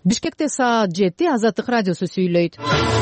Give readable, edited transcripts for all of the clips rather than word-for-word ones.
Бишкекте саат 7 Азаттык радиосу сүйлөйт.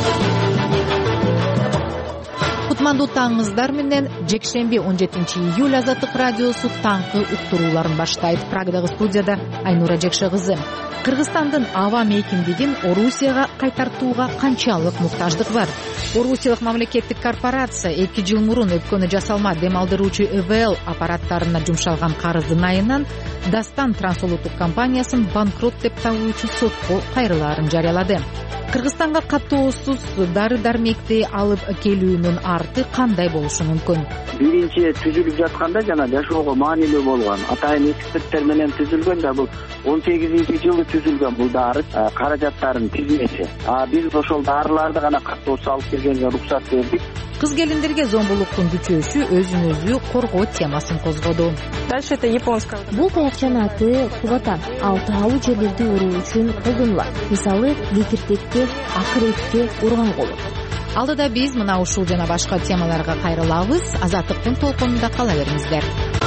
Кутмандуу таңыңыздар менен жекшемби 17-июль Азаттык радиосу таңкы уктурууларын баштайт. Прагдагы студияда Айнура Жекше кызы. Кыргызстандын аба мейкиндигин Орусияга кайтартууга канчалык муктаждык бар? Орусиялык мамлекеттик корпорация 2 жыл мурун өпкөнү жасалма дем алдыруучу ИВЛ аппараттарына жумшалган карыздын айынан Дастан трансулуттук компаниясын банкрот деп табуучу сотко кайрылаарын жарыялады. Кыргызстанга каттоосуз дары-дармекти алып келүүнүн арты кандай болушу мүмкүн? Биринчи түзүлүп жатканда жана жашоого маанилүү болгон атайын эксперттер менен түзүлгөн да бул 18-жылы түзүлгөн бул дары каражаттарын тизмеси. Биз ошол дарыларды гана каттоосуз алып келгенге уруксат бердик. Кыз келиндерге зомбулуктун күчөөсү өзүн өзү коргоо темасын козгоду. Дальше это японская. Бул таякчанын аты кубата. Ал таалуу жерлерди уруу үчүн колдонулат. Мисалы, кекиртекке, акыретке урган болот. Алдыда биз мына ушул жана башка темаларга кайрылабыз. Азаттыктын толкунунда кала бериңиздер.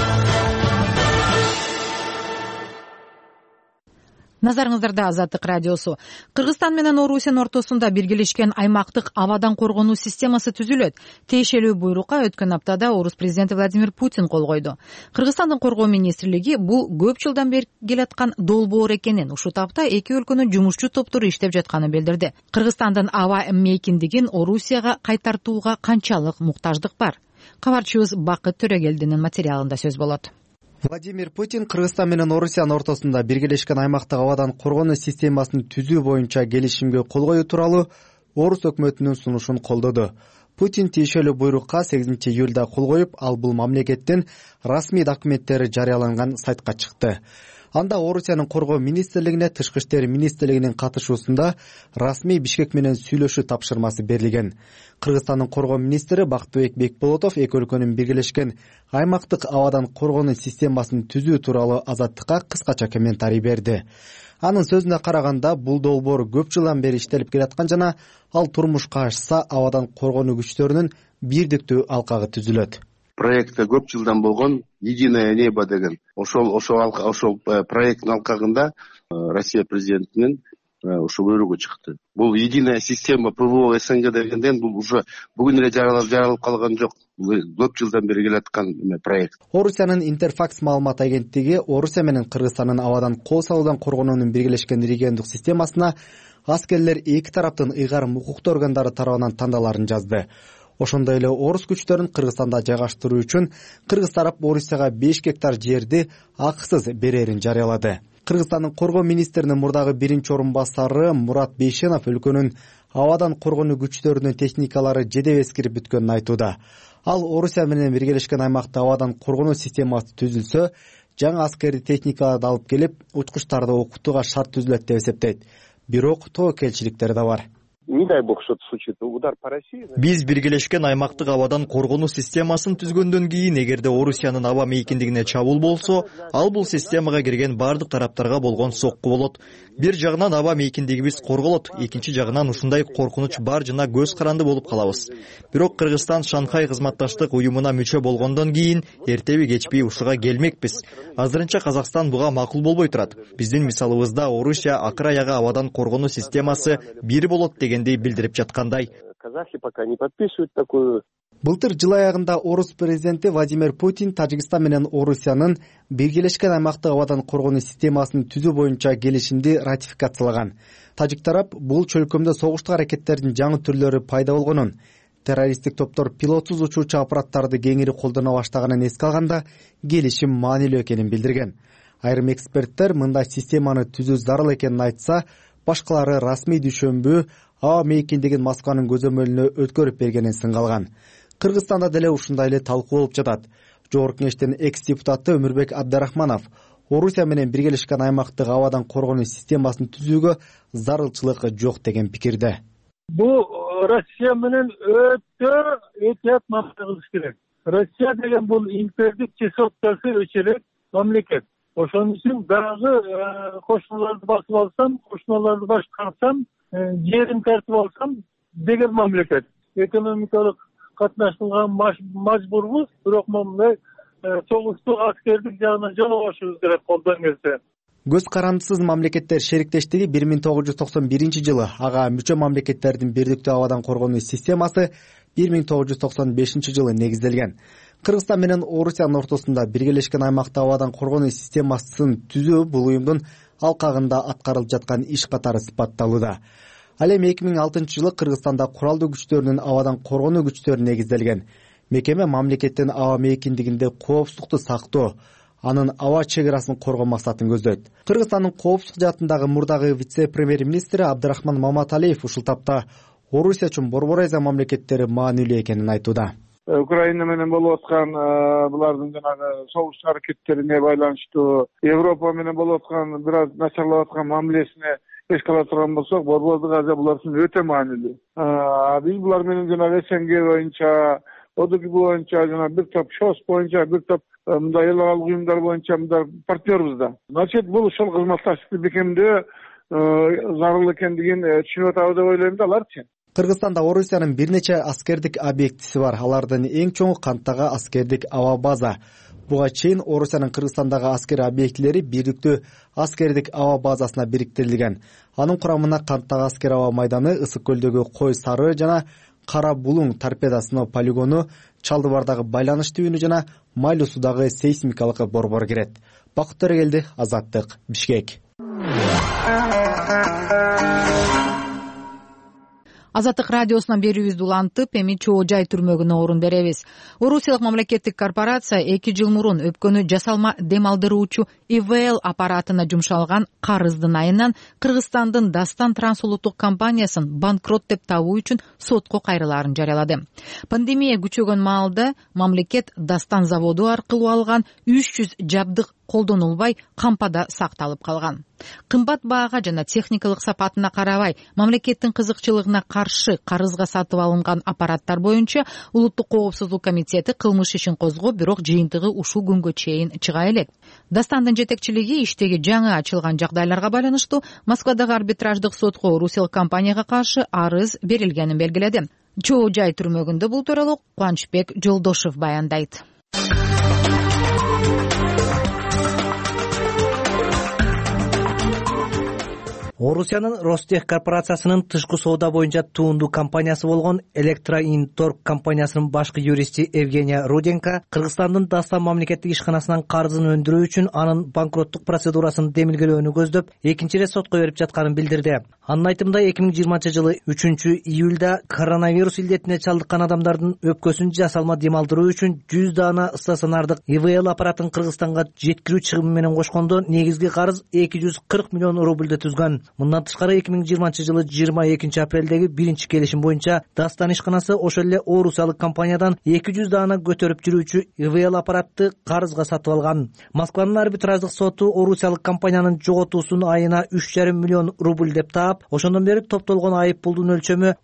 Назарыңыздарда Азаттык радиосу. Кыргызстан менен Орусиянын ортосунда биргелешкен аймактык абадан коргонуу системасы түзүлөт. Тиешелүү буйрукка өткөн аптада Орус президенти Владимир Путин кол койду. Кыргызстандын коргоо министрлиги бул көп жылдан бери келаткан долбоор экенин, ушул тапта эки өлкөнүн жумушчу топтору иштеп жатканын билдирди. Кыргызстандын аба мейкиндигин Орусияга кайтартууга канчалык муктаждык бар? Кабарчыбыз Бакыт Төрөгелдинин материалында сөз болот. Владимир Путин Кыргызстан менен Орусиянын ортосунда биргелешкен аймактык абадан коргонуу системасын түзүү боюнча келишимге кол коюу тууралуу Орус өкмөтүнүн сунушун колдоду. Путин тиешелүү буйрукка 8-июлда кол коюп, ал бул мамлекеттин расмий документтери жарыяланган сайтка чыкты. Анда Орусиянын коргоо министрлигине Тышкы иштер министрлигинин катышуусунда расмий Бишкек менен сүйлөшүү тапшырмасы берилген. Кыргызстандын коргоо министри Бактыбек Бекболотов эки өлкөнүн биргелешкен аймактык абадан коргонуу системасын түзүү тууралуу Азаттыкка кыскача комментарий берди. Анын сөзүнө караганда, бул долбоор көп жылдан бери иштелип келаткан жана ал турмушка ашса абадан коргонуу күчтөрүнүн бирдиктүү алкагы түзүлөт. Проекты көп жылдан болгон «Единое небо» деген ошол проекттин алкагында Россия президентинин ошо буйругу чыкты. Бул единая система ПВО СНГ дегенден бул уже бүгүн эле жаралып калган жок. Көп жылдан бери келаткан проект. Орусиянын Интерфакс маалымат агенттиги Орусия менен Кыргызстандын абадан кол салуудан коргонуунун биргелешкен региондук системасына аскерлер эки тараптын ыйгарым укуктуу органдары тарабынан тандаларын жазды. Ошондой эле орус күчтөрүн Кыргызстанда жайгаштыруу үчүн кыргыз тарап Орусияга 5 гектар жерди акысыз берерин жарыялады. Кыргызстандын коргоо министринин мурдагы биринчи орун басары Мурат Бейшенов өлкөнүн абадан коргонуу күчтөрүнүн техникалары жедеп эскирип бүткөнүн айтууда. Ал Орусия менен биргелешкен аймакта абадан коргонуу системасы түзүлсө, жаңы аскердий техникаларды алып келип, учкучтарды окутууга шарт түзүлөт деп эсептейт. Бирок тобокелчиликтер да бар. Не дай бог что-то случится, удар по России. Биз биргелешкен аймактык абадан коргонуу системасын түзгөндөн кийин, эгерде Орусиянын аба мейкиндигине чабуул болсо, ал бул системага кирген бардык тараптарга болгон сокку болот. Бир жагынан аба мейкиндигибиз корголот, экинчи жагынан ушундай коркунуч бар жана көз каранды болуп калабыз. Бирок Кыргызстан Шанхай кызматташтык уюмуна мүчө болгондон кийин эртеби кечпей ушуга келмекпиз. Азырынча Казакстан буга макул болбой турат. Биздин мисалыбызда Орусия акыр аягы абадан коргонуу системасы бир болот дегенди билдирип жаткандай. Казахи пока не подписывают такую. Былтыр жыл аягында Орус президенти Владимир Путин Тажикстан менен Орусиянын биргелешкен аймактык абадан коргонуу системасын түзүү боюнча келишимди ратификациялаган. Тажик тарап бул чөлкөмдө согуштук аракеттердин жаңы түрлөрү пайда болгонун, террористтик топтор пилотсуз учуучу аппараттарды кеңири колдоно баштаганын эске алганда келишим маанилүү экенин билдирген. Айрым эксперттер мындай системаны түзүү зарыл экенин айтса, башкалары расмий дүшөмбү аба мейкиндигин Москванын көзөмөлүнө өткөрүп бергенин сынга алган. Кыргызстанда деле ушундай эле талкуу болуп жатат. Жогорку кеңештин экс-депутаты Өмүрбек Абдарахманов Орусия менен биргелешкен аймактык абадан коргонуу системасын түзүүгө зарылчылык жок деген пикирде. Бул Россия менен өтө этият кылыш керек. Россия деген бул импердик чесоткасы өчөлөк мамлекет. Ошон үчүн дагы кошуналарды басып алсам, кошуналарды башкарсам, жерин тартып алсам деген мамлекет. Экономикалык катнаштырууга мажбурбуз, бирок мындай согуштук аскердик жагынан жолобошубуз керек колдон келсе. көз карандысыз мамлекеттер шериктештиги 1991 ага мүчө мамлекеттердин бирдиктүү абадан коргонуу системасы 1995 негизделген. Кыргызстан менен Орусиянын ортосунда биргелешкен аймактык абадан коргонуу системасын түзүү бул уюмдун алкагында аткарылып жаткан иш катары сыпатталууда. Ал эми 2006 Кыргызстанда куралдуу күчтөрүнүн абадан коргонуу күчтөрү негизделген. Мекеме мамлекеттин аба мейкиндигинде коопсуздукту сактоо, анын аба чек арасын коргоо максатын көздөйт. Кыргызстандын коопсуздук жаатындагы мурдагы вице-премьер-министри Абдрахман Маматалиев ушул тапта Орусия үчүн Борбор Азия мамлекеттери маанилүү экенин айтууда. Украина менен болуп аткан булардын жанагы согуш аракеттерине байланыштуу, Европа менен болуп аткан бир аз начарлап аткан мамилесине эске ала турган болсок, Борбордук Азия булар үчүн өтө маанилүү. Биз булар менен жанагы СНГ боюнча, ОДКБ боюнча, жана бир топ ШОС боюнча, бир топ мындай эл аралык уюмдар боюнча мындай партнербиз да. Значит, бул ошол кызматташтыкты бекемдөө зарыл экендигин түшүнүп атабыз деп ойлойм да аларчы. Кыргызстанда Орусиянын бир нече аскердик объектиси бар. Алардын эң чоңу Канттагы аскердик аба база. Буга чейин Орусиянын Кыргызстандагы аскер объектилери бирдиктүү аскердик аба базасына бириктирилген. Анын курамына Канттагы аскер аба майданы, Ысык көлдөгү Кой Сары жана Кара Булуң торпеда сыноо полигону, Чалдыбардагы байланыш түйүнү жана Майлуу суудагы сейсмикалык борбор кирет. Бакыт Төрөгелди, Азаттык, Бишкек. Азаттык радиосунан берүүбүздү улантып, эми Чоо Жай түрмөгүнө орун беребиз. Орусиялык мамлекеттик корпорация 2 жыл мурун өпкөнү жасалма дем алдыруучу ИВЛ аппаратына жумшалган карыздын айынан Кыргызстандын Дастан трансулуттук компаниясын банкрот деп табуу үчүн сотко кайрылаарын жарыялады. Пандемия күчөгөн маалда мамлекет Дастан заводу аркылуу алган 300 жабдык колдонулбай кампада сакталып калган. Кымбат баага жана техникалык сапатына карабай, мамлекеттин кызыкчылыгына каршы карызга сатып алынган аппараттар боюнча Улуттук коопсуздук комитети кылмыш ишин козгоп, бирок жыйынтыгы ушул күнгө чейин чыга элек. Дастандын жетекчилиги иштеги жаңы ачылган жагдайларга байланыштуу Москвадагы арбитраждык сотко орусиялык компанияга каршы арыз берилгенин белгиледи. Чоо Жай түрмөгүндө бул тууралуу Кубанычбек Жолдошев баяндайт. Орусиянын Ростех корпорациясынын тышкы соода боюнча туунду компаниясы болгон Электроинторг компаниясынын башкы юристи Евгения Руденко Кыргызстандын Дастан мамлекеттик ишканасынан карызын өндүрүү үчүн анын банкроттук процедурасын демилгелөөнү көздөп, экинчи ирет сотко берип жатканын билдирди. Анын айтымында 2020 3-июлда коронавирус илдетине чалдыккан адамдардын өпкөсүн жасалма дем алдыруу үчүн 100 даана стационардык ИВЛ аппаратын Кыргызстанга жеткирүү чыгымы менен кошкондо негизги карыз 240 миллион рубльды түзгөн. Мындан тышкары 2020 22 апрелдеги биринчи келишим боюнча Дастан ишканасы ошол эле орусиялык компаниядан 200 даана көтөрүп жүрүүчү ИВЛ аппаратты карызга сатып алган. Москванын арбитраждык соту орусиялык компаниянын жоготуусун айына 3,5 миллион рубль деп таап, ошондон бери топтолгон айып пулдун өлчөмү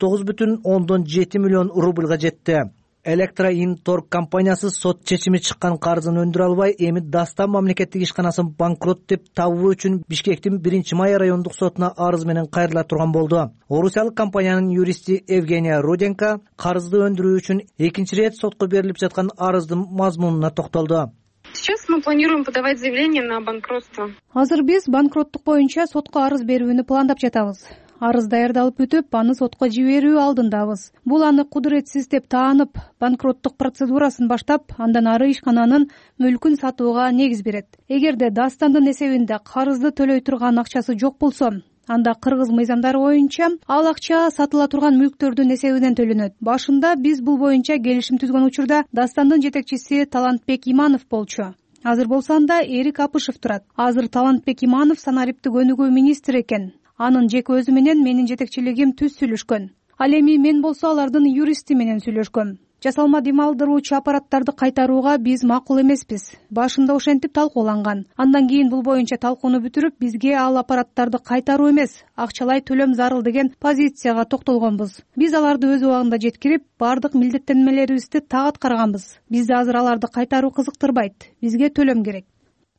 39,7 миллион рубльга жетти. Электроинторг компаниясы сот чечими чыккан карызын өндүрө албай, эми Дастан мамлекеттик ишканасын банкрот деп табуу үчүн Бишкектин 1-май райондук сотуна арыз менен кайрыла турган болду. Орусиялык компаниянын юристи Евгения Руденко карызды өндүрүү үчүн экинчи ирет сотко берилип жаткан арыздын мазмунуна токтолду. Сейчас мы планируем подавать заявление на банкротство. Азыр биз банкроттук боюнча сотко арыз берүүнү пландап жатабыз. Арыз даярдалып бүтүп, аны сотко жиберүү алдындабыз. Бул аны кудуретсиз деп таанып, банкроттук процедурасын баштап, андан ары ишкананын мүлкүн сатууга негиз берет. Эгерде Дастандын эсебинде карызды төлөй турган акчасы жок болсо, анда кыргыз мыйзамдары боюнча ал акча сатыла турган мүлктөрдүн эсебинен төлөнөт. Башында биз бул боюнча келишим түзгөн учурда Дастандын жетекчиси Талантбек Иманов болчу. Азыр болсо анда Эрик Апышев турат. Азыр Талантбек Иманов санариптик өнүгүү министри экен. Анын жеке өзү менен менин жетекчилигим түз сүйлөшкөн. Ал эми мен болсо алардын юристи менен сүйлөшкөм. Жасалма дем алдыруучу аппараттарды кайтарууга биз макул эмеспиз. Башында ошентип талкууланган. Андан кийин бул боюнча талкууну бүтүрүп, бизге ал аппараттарды кайтаруу эмес, акчалай төлөм зарыл деген позицияга токтолгонбуз. Биз аларды өз убагында жеткирип, бардык милдеттенмелерибизди так аткарганбыз. Бизди азыр аларды кайтаруу кызыктырбайт. Бизге төлөм керек.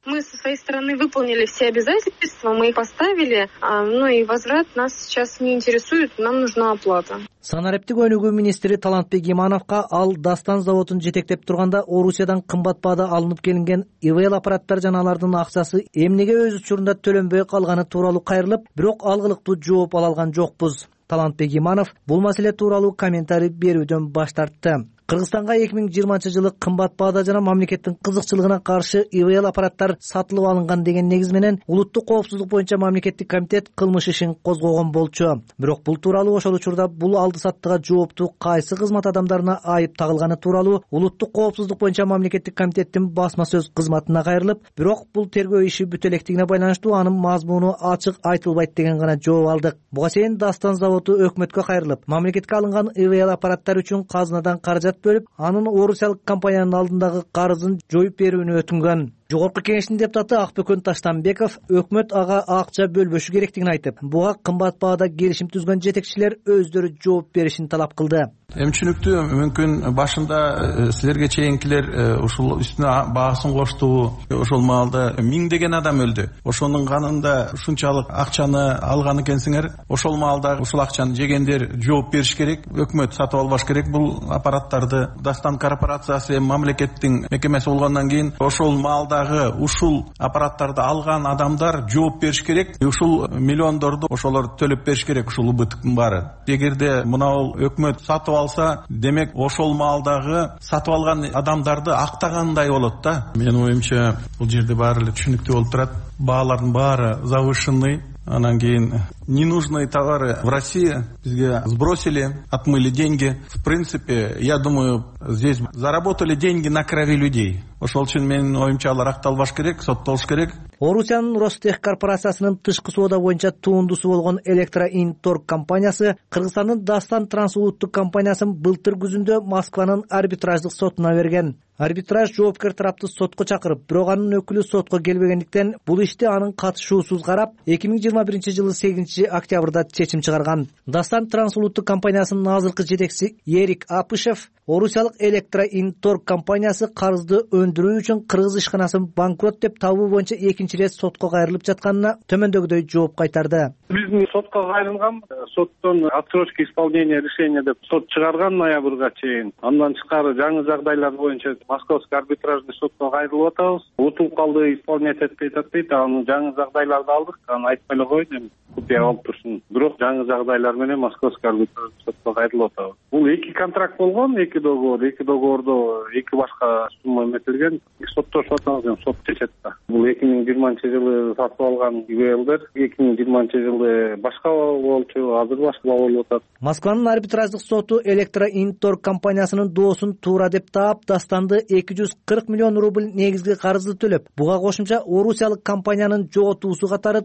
Мы со своей стороны выполнили все обязательства, мы их поставили, и возврат нас сейчас не интересует, нам нужна оплата. Санариптик өнүгүү министри Талантбек Имановго ал Дастан заводун жетектеп турганда Орусиядан кымбат баада алынып келинген ИВЛ аппараттар жана алардын акчасы эмнеге өз учурунда төлөнбөй калганы тууралуу кайрылып, бирок алгылыктуу жооп ала алган жокпуз. Талантбек Иманов бул маселе тууралуу комментарий берүүдөн баш тартты. Кыргызстанга 2020 жылы кымбат баада жана мамлекеттин кызыкчылыгына каршы ИВЛ аппараттар сатылып алынган деген негиз менен улуттук коопсуздук боюнча мамлекеттик комитет кылмыш ишин козгогон болчу. Бирок бул тууралуу ошол учурда бул алды саттыга жооптуу кайсы кызмат адамдарына айып тагылганы тууралуу улуттук коопсуздук боюнча мамлекеттик комитеттин басма сөз кызматына кайрылып, бирок бул тергөө иши бүтө электигине байланыштуу анын мазмуну ачык айтылбайт деген гана жооп алдык. Буга чейин Дастан заводу өкмөткө кайрылып, мамлекетке алынган ИВЛ аппараттар үчүн казынадан каражат бөлүп, анын орусиялык компаниянын алдындагы карызын жоюп берүүнү өтүнгөн. Жогорку кеңештин депутаты Акбөкөн Таштанбеков өкмөт ага акча бөлбөшү керектигин айтып, буга кымбат баада келишим түзгөн жетекчилер өздөрү жооп беришин талап кылды. Эми түшүнүктүү, мүмкүн башында силерге чейинкилер ушул үстүнө баасын кошту, ошол маалда миңдеген адам өлдү. Ошонун канында ушунчалык акчаны алган экенсиңер, ошол маалда ушул акчаны жегендер жооп бериш керек, өкмөт сатып албаш керек бул аппараттарды. Дастан корпорациясы мамлекеттин мекемеси болгондон кийин ошол маалдагы ушул аппараттарды алган адамдар жооп бериш керек. Ушул миллиондорду ошолор төлөп бериш керек, ушул убыттын баары. Эгерде мына өкмөт сатып алса, демек ошол маалдагы сатып алган адамдарды актагандай болот да. Менин оюмча бул жерде баары эле түшүнүктүү болуп турат. Баалардын баары завышенный. Анан кийин ненужные товары в России бизге сбросили, отмыли деньги. В принципе, я думаю, здесь заработали деньги на крови людей. Ошол үчүн менин оюмча алар акталбаш керек, соттолуш керек. Орусиянын Ростех корпорациясынын тышкы соода боюнча туундусу болгон Электроинторг компаниясы Кыргызстандын Дастан трансулуттук компаниясын былтыр күзүндө Москванын арбитраждык сотуна берген. Арбитраж жоопкер тарапты сотко чакырып, бирок анын өкүлү сотко келбегендиктен бул ишти анын катышуусуз карап, 2021 жылы 8 октябрда чечим чыгарган. Дастан трансулуттук компаниясынын азыркы жетекчиси Эрик Апышев Орусиялык Электроинторг компаниясы карызды өндүрүү үчүн кыргыз ишканасын банкрот деп табуу боюнча экинчи ирет сотко кайрылып жатканына төмөндөгүдөй жооп кайтарды. Биздин сотко кайрылган, соттон отсрочка исполнения решения деп сот чыгарган ноябрга чейин. Андан тышкары жаңы жагдайлар боюнча Московский арбитражный сотко кайрылып атабыз. Утулуп калды, исполнять этпейт. Аны жаңы жагдайларды алдык, аны айтпай эле койдум. Купия алып турсун. Бирок жаңы жагдайлар менен Московский арбитражный сотко кайрылып атабыз. Бул эки контракт болгон, эки договордо эки башка сумма эметилген. Соттошуп атабыз, сот чечет да. Бул 2020 жылы сатып алган ИВЛдер 2020 жылы башка болчу, азыр башка болуп атат. Москванын арбитраждык соту Электроинторг компаниясынын доосун туура деп таап, Дастанды 240 миллион рубль негизги карызды төлөп, буга кошумча орусиялык компаниянын жоготуусу катары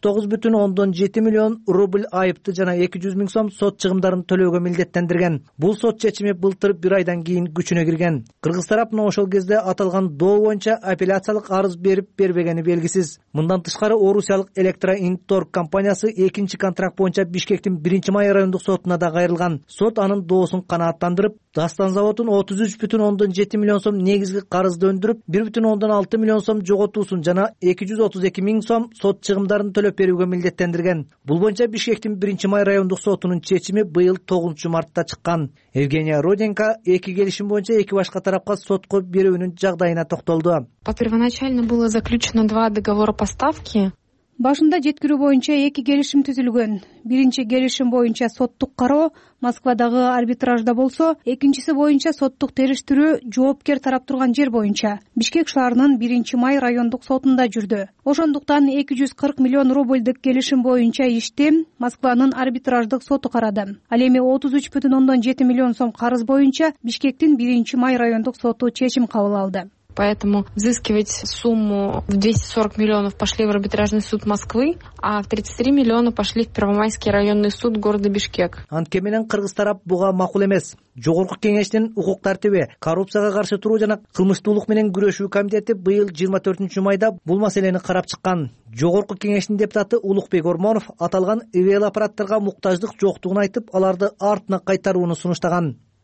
39,7 миллион рубль айыпты жана 200 миң сом сот чыгымдарын төлөөгө милдеттендирген. Бул сот чечими былтыр 1 айдан кийин күчүнө кирген. Кыргыз тарапына ошол кезде аталган доо боюнча апелляциялык арыз берип-бербегени белгисиз. Мындан тышкары Орусиялык Электроинторг компаниясы экинчи контракт боюнча Бишкектин 1-май райондук сотуна да кайрылган. Сот анын доосун канааттандырып, Дастан заводун 33,7 миллион сом негизги карызды өндүрүп, 1,6 миллион сом жоготуусун жана 232 миң сом сот чыгымдарын төлөп берүүгө милдеттендирген. Бул боюнча Бишкектин 1-май райондук сотунун чечими быйыл 9-мартта чыккан. Евгения Роденко эки келишим боюнча эки башка тарапка сотко берүүнүн жагдайына токтолду. Первоначально было заключено 2 договора поставки. Башында жеткирүү боюнча эки келишим түзүлгөн. Биринчи келишим боюнча соттук кароо Москвадагы арбитражда болсо, экинчиси боюнча соттук териштирүү жоопкер тарап турган жер боюнча Бишкек шаарынын 1-май райондук сотунда жүрдү. Ошондуктан 240 миллион рубльдик келишим боюнча ишти Москванын арбитраждык соту карады. Ал эми 33,7 миллион сом карыз боюнча Бишкектин 1-май райондук соту чечим кабыл алды. Поэтому взыскивать сумму в 240 миллионов пошли в арбитражный суд Москвы, а в 33 миллиона пошли в Первомайский районный суд города Бишкек. Антке менен кыргыз тарап буга макул эмес. Жогорку кеңештин укук тартиби, коррупцияга каршы туруу жана кылмыштуулук менен күрөшүү комитети быйыл 24-майда бул маселени карап чыккан. Жогорку кеңештин депутаты Улукбек Ормонов аталган ИВЛ аппараттарга муктаждык жоктугун айтып, аларды артына кайтарууну сунуштаган.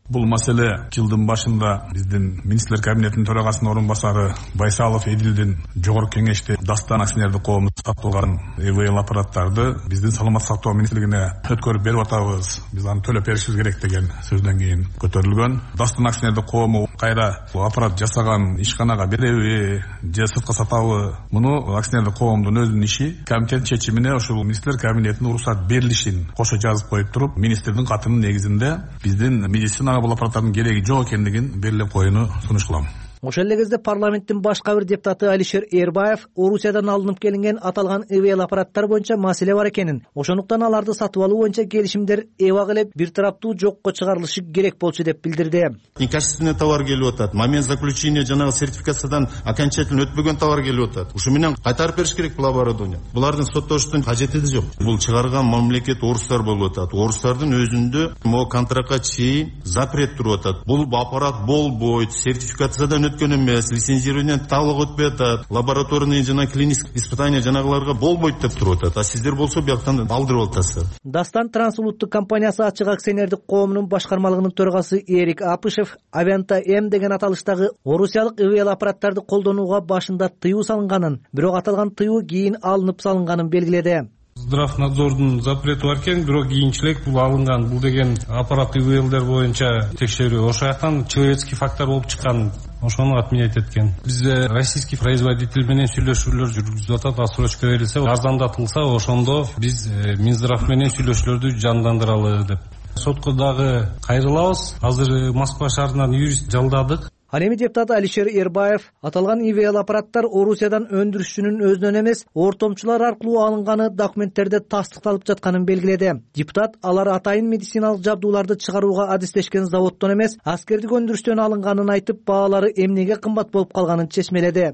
Бул маселе жылдын башында биздин министрлер кабинетинин төрагасынын орун басары Байсалов Эдилдин жогорку кеңеште Дастан акционердик коому сатылган ИВЛ аппараттарды биздин саламаттык сактоо министрлигине өткөрүп берип атабыз. Биз аны төлөп беришибиз керек деген сөздөн кийин көтөрүлгөн. Дастан акционердик коому кайра бул аппарат жасаган ишканага береби же сыртка сатабы? Муну акционердик коомдун өзүнүн иши. Комитет чечимине ошол министрлер кабинетине уруксат берилишин кошо жазып коюп туруп, министрдин катынын негизинде биздин медицина бул аппараттардын кереги жок экендигин белгилеп коюуну сунуш кылам. Ошол эле кезде парламенттин башка бир депутаты Алишер Эрбаев Орусиядан алынып келинген аталган ИВЛ аппараттар боюнча маселе бар экенин, ошондуктан аларды сатып алуу боюнча келишимдер эбак эле бир тараптуу жокко чыгарылышы керек болчу деп билдирди. Некачественный товар келип атат. Момент заключения жанагы сертификациядан окончательно өтпөгөн товар келип атат. Ушу менен кайтарып бериш керек бул оборудование. Булардын соттоштун кажети жок. Бул чыгарган мамлекет орустар болуп атат. Орустардын өзүндө могу контрактка чейин запрет туруп атат. Бул аппарат болбойт, сертификациядан өткөн эмес, лицензирование талык өтпөй атат, лабораторный жана клиникалык испытание жанагыларга болбойт деп туруп атат. А сиздер болсо бияктан алдырып атасыздар. Дастан трансулуттук компаниясы ачык акционердик коомунун башкармалыгынын төрагасы Эрик Апышев Авианта М деген аталыштагы орусиялык ИВЛ аппараттарды колдонууга башында тыюу салынганын, бирок аталган тыюу кийин алынып салынганын белгиледи. Здравнадзордун запрети бар экен, бирок кийинчерээк бул алынган. Бул деген аппарат ИВЛдер боюнча текшерүү. Ошол жактан человеческий фактор болуп чыккан. Ошону отменять эткен. Бизде российский производитель менен сүйлөшүүлөр жүргүзүлүп атат. Отсрочка берилсе, арзандатылса, ошондо биз Минздрав менен сүйлөшүүлөрдү жандандыралы деп. Сотко дагы кайрылабыз. Азыр Москва шаарынан юрист жалдадык. Ал эми депутат Алишер Эрбаев аталган ИВЛ аппараттар Орусиядан өндүрүшчүнүн өзүнөн эмес, ортомчулар аркылуу алынганы документтерде тастыкталып жатканын белгиледи. Депутат алар атайын медициналык жабдууларды чыгарууга адистешкен заводдон эмес, аскердик өндүрүштөн алынганын айтып, баалары эмнеге кымбат болуп калганын чечмеледи.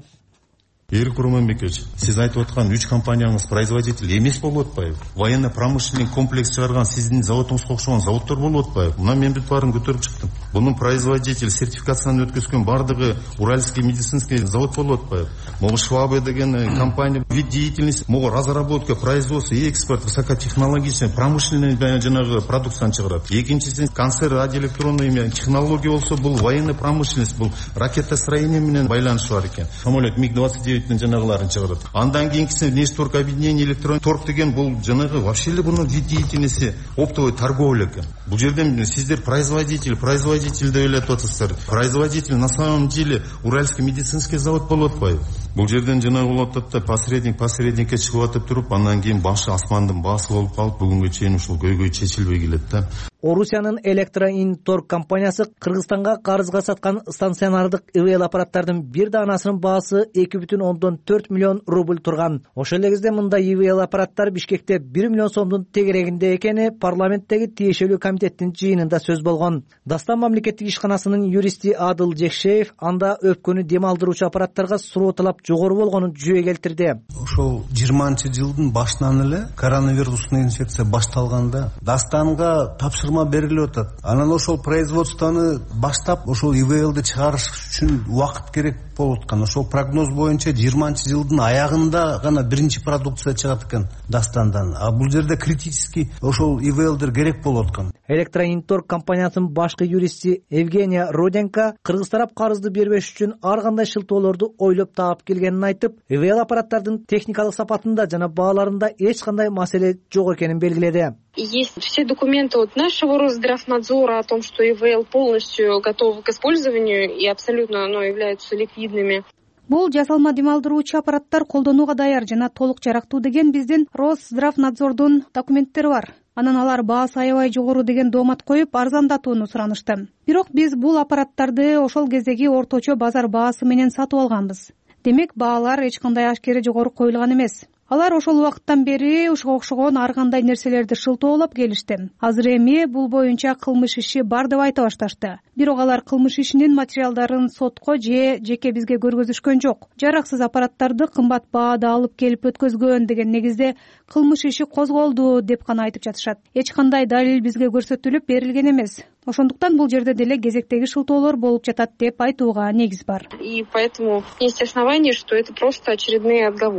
Эрик Курманбекович, сиз айтып аткан 3 компанияңыз производитель эмес болуп атпайбы? Военно-промышленный комплекс чыгарган сиздин заводуңузга окшогон заводдор болуп атпайбы? Мына мен бүт баарын көтөрүп чыктым. Бунун производитель сертификацияны өткөзгөн бардыгы Уральский медицинский завод болуп атпайбы? Могу Швабе деген компания вид деятельности, могу разработка, производство и экспорт высокотехнологичный промышленный жанагы продукцияны чыгарат. Экинчиси концерт радиоэлектронный технология болсо, бул военный промышленность, бул ракетостроение менен байланышы бар экен. Самолет МиГ-29 жанагыларын чыгарат. Андан кийинкиси Нешторг объединение электрон торг деген бул жанагы вообще эле бунун вид деятельности оптовой торговля экен. Бул жерден сиздер производитель деп ойлоп атасыздар. Производитель на самом деле Уральский медицинский завод болуп атпайбы? Бул жерден жанагы болуп атат да посредникке чыгып атып туруп, андан кийин башы асмандын баасы болуп калып, бүгүнгө чейин ушул көйгөй чечилбей келет да. Орусиянын Электроинторг компаниясы Кыргызстанга карызга саткан станционардык ИВЛ аппараттардын бир даанасынын баасы 2,4 миллион рубль турган. Ошол эле кезде мында ИВЛ аппараттар Бишкекте 1 миллион сомдун тегерегинде экени парламенттеги тиешелүү комитеттин жыйынында сөз болгон. Дастан мамлекеттик ишканасынын юристи Адыл Жекшеев анда өпкөнү дем алдыруучу аппараттарга суроо талап жогору болгонун жүйө келтирди. Ошол 20-жылдын башынан эле коронавирустун инфекция башталганда Дастанга тапшырма берилип атат. Анан ошол производствону баштап ошол ИВЛди чыгарыш үчүн убакыт керек болуп аткан. Ошол прогноз боюнча 20-жылдын аягында гана биринчи продукция чыгат экен Дастандан. А бул жерде критически ошол ИВЛдер керек болуп аткан. Электроинторг компаниясынын башкы юристи Евгения Роденко кыргыз тарап карызды бербеш үчүн ар кандай шылтоолорду ойлоп таап келгенин айтып, ИВЛ аппараттардын техникалык сапатында жана бааларында эч кандай маселе жок экенин белгиледи. Есть все документы от нашего Росздравнадзора о том, что ИВЛ полностью готовы к использованию и абсолютно являются ликвидными. Бул жасалма дем алдыруучу аппараттар колдонууга даяр жана толук жарактуу деген биздин Росздравнадзордун документтери бар. Анан алар баасы аябай жогору деген доомат коюп, арзандатууну суранышты. Бирок биз бул аппараттарды ошол кездеги орточо базар баасы менен сатып алганбыз. Демек баалар эч кандай ашкери жогору коюлган эмес. Алар ошол убакыттан бери ушуга окшогон ар кандай нерселерди шылтоолоп келишти. Азыр эми бул боюнча кылмыш иши бар деп айта башташты. Бирок алар кылмыш ишинин материалдарын сотко же жеке бизге көргөзүшкөн жок. Жараксыз аппараттарды кымбат баада алып келип өткөзгөн деген негизде кылмыш иши козголду деп гана айтып жатышат. Эч кандай далил бизге көрсөтүлүп берилген эмес. Ошондуктан бул жерде деле кезектеги шылтоолор болуп жатат деп айтууга негиз бар. И поэтому есть основания, что это просто очередные отговорки.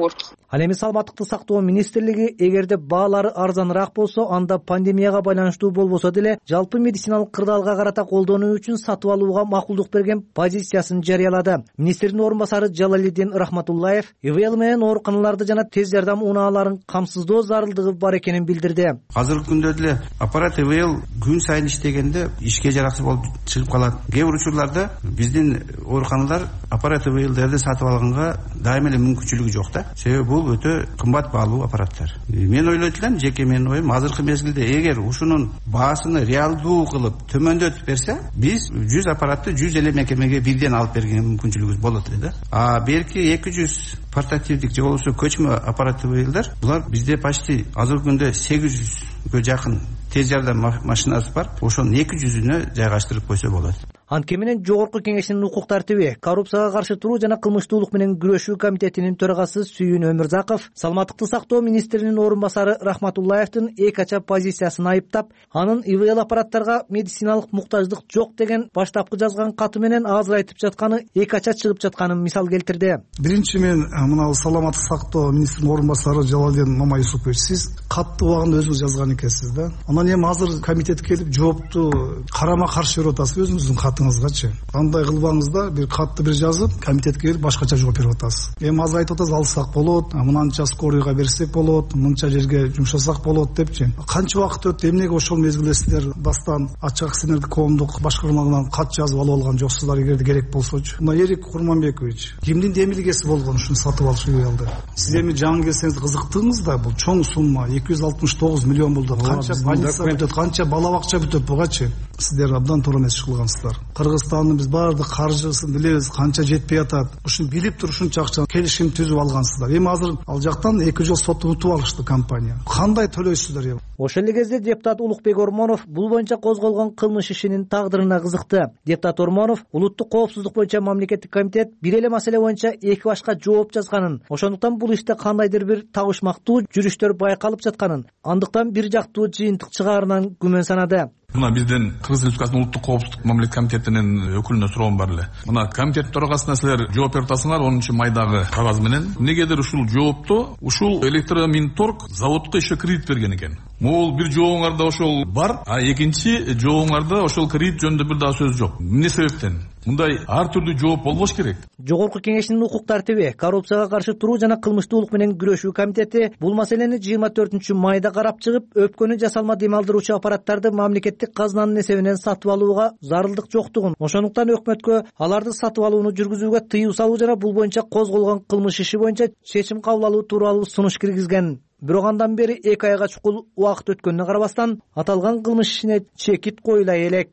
Ал эми саламаттыкты сактоо министрлиги эгерде баалары арзаныраак болсо, анда пандемияга байланыштуу болбосо деле жалпы медициналык кырдаалга карата колдонуу үчүн сатып алууга макулдук берген позициясын жарыялады. Министрдин орун басары Жалалиддин Рахматуллаев ИВЛ менен ооруканаларды жана тез жардам унааларын камсыздоо зарылдыгы бар экенин билдирди. Азыркы күндө деле аппарат ИВЛ күн сайын иштегенде ишке жараксыз болуп чыгып калат. Кээ бир учурларда биздин ооруканалар аппарат ИВЛдерди сатып алганга дайыма эле мүмкүнчүлүгү жок да. Себеби бул өтө кымбат баалуу аппараттар. Мен ойлойт элем, жеке менин оюм, азыркы мезгилде эгер ушунун баасыны реалдуу кылып төмөндөтүп берсе, биз 100 аппаратты 100 эле мекемеге бирден алып берген мүмкүнчүлүгүбүз болот эле да. Берки 200 портативдик же болбосо көчмө аппарат ИВЛдер, булар бизде почти азыркы күндө 800гө жакын тез жардам машинасы бар. Ошонун 200-үнө жайгаштырып койсо болот. Анткени менен Жогорку Кеңештин укук тартиби, коррупцияга каршы туруу жана кылмыштуулук менен күрөшүү комитетинин төрагасы Сүйүн Өмүрзаков саламаттыкты сактоо министринин орун басары Рахматуллаевдин эки ача позициясын айыптап, анын ИВЛ аппараттарга медициналык муктаждык жок деген баштапкы жазган каты менен азыр айтып жатканы эки ача чыгып жатканын мисал келтирди. Биринчи мен мына саламаттык сактоо министринин орун басары Жалалиддин Мамаюсупович, сиз катты убагында өзүңүз жазган экенсиз да. Анан эми азыр комитет келип жоопту карама каршы берип атасыз өзүңүздүн катыңызгачы. Кандай кылбаңыз да бир катты бир жазып, комитетке келип башкача жооп берип атасыз. Эми азыр айтып атасыз, алсак болот, мынанча скорыйга берсек болот, мынча жерге жумшасак болот депчи. Канча убакыт өттү, эмнеге ошол мезгилде сиздер дастан ачык акционердик коомдук башкармалыгынан кат жазып алып алган жоксуздар эгерде керек болсочу? Мына Эрик Курманбекович, кимдин демилгеси болгон ушуну сатып алыш ИВЛды? Сиз эми жаңы келсеңиз кызыктыңыз да, бул чоң сумма 269 миллион болду. Канча больница бүтөт, канча бала бакча бүтөт бугачы? Сиздер абдан туура эмес иш кылгансыздар. Кыргызстандын биз баардык каржысын билебиз, канча жетпей атат. Ушуну билип туруп ушунча акча келишим түзүп алгансыздар. Эми азыр ал жактан 2 жыл сот утуп алышты компания. Кандай төлөйсүздөр эми? Ошол эле кезде депутат Улукбек Ормонов бул боюнча козголгон кылмыш ишинин тагдырына кызыкты. Депутат Ормонов улуттук коопсуздук боюнча мамлекеттик комитет бир эле маселе боюнча эки башка жооп жазганын, ошондуктан бул иште кандайдыр бир табышмактуу жүрүштөр байкалып жатканын, андыктан бир жактуу жыйынтык чыгаарынан күмөн санады. Мына бизден Кыргыз Республикасынын улуттук коопсуздук мамлекеттик комитетинин өкүлүнө суроом бар эле. Мына комитет төрагасына силер жооп берип атасыңар 10-майдагы кагаз менен. Эмнегедир ушул жоопту ушул Электроминторг заводко еще кредит берген экен. Могул бир жообуңарда ошол бар, а экинчи жообуңарда ошол кредит жөнүндө бир дагы сөз жок. Эмне себептен? Мындай ар түрдүү жооп болбош керек. Жогорку Кеңештин укук тартиби, коррупцияга каршы туруу жана кылмыштуулук менен күрөшүү комитети бул маселени 24-майда карап чыгып, өпкөнү жасалма дем алдыруучу аппараттарды мамлекеттик казынанын эсебинен сатып алууга зарылдык жоктугун, ошондуктан өкмөткө аларды сатып алууну жүргүзүүгө тыюу салуу жана бул боюнча козголгон кылмыш иши боюнча чечим кабыл алуу тууралуу сунуш киргизген. Бирок андан бери 2 айга чукул убакыт өткөнүнө карабастан аталган кылмыш ишине чекит коюлай элек.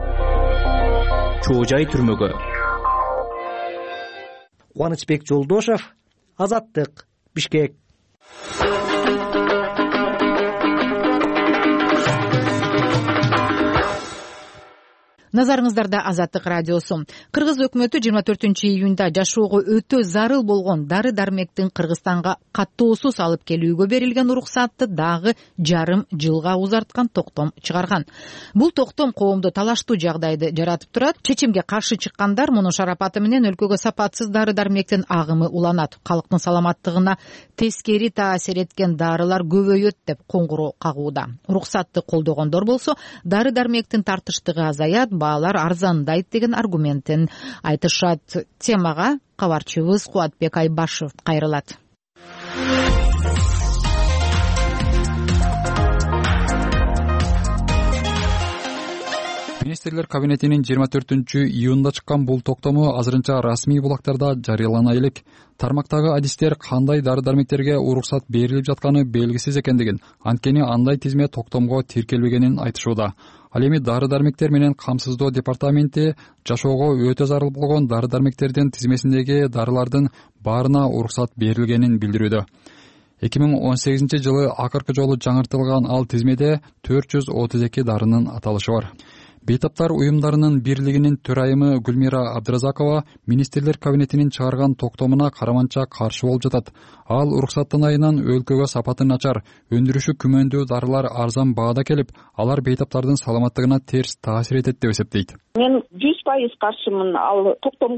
Чоо жай түрмөгө. Кубанычбек Жолдошев, Азаттык, Бишкек. Назарыңыздарда Азаттык радиосу. Кыргыз өкмөтү 24-июнда жашоого өтө зарыл болгон дары-дармектин Кыргызстанга каттоосуз алып келүүгө берилген уруксатты дагы жарым жылга узарткан токтом чыгарган. Бул токтом коомдо талаштуу жагдайды жаратып турат. Чечимге каршы чыккандар мунун шарапаты менен өлкөгө сапатсыз дары-дармектин агымы уланат. Калктын саламаттыгына тескери таасир эткен дарылар көбөйөт деп коңгуроо кагууда. Уруксатты колдогондор болсо дары-дармектин тартыштыгы азаят, баалар арзандайт деген аргументин айтышат. Темага кабарчыбыз Кубатбек Айбашев кайрылат. Министрлер кабинетинин 24-июнда чыккан бул токтому азырынча расмий булактарда жарыялана элек. Тармактагы адистер кандай дары-дармектерге уруксат берилип жатканы белгисиз экендигин, анткени андай тизме токтомго тиркелбегенин айтышууда. Ал эми дары-дармектер менен камсыздоо департаменти жашоого өтө зарыл болгон дары-дармектердин тизмесиндеги дарылардын баарына уруксат берилгенин билдирүүдө. 2018-жылы акыркы жолу жаңыртылган ал тизмеде 432 дарынын аталышы бар. Бейтаптар уюмдарынын бирлигинин төрайымы Гүлмира Абдыразакова министрлер кабинетинин чыгарган токтомуна караманча каршы болуп жатат. Ал уруксаттын айынан өлкөгө сапаты начар, өндүрүшү күмөндүү дарылар арзан баада келип, алар бейтаптардын саламаттыгына терс таасир этет деп эсептейт. Мен 100% каршымын ал токтомго.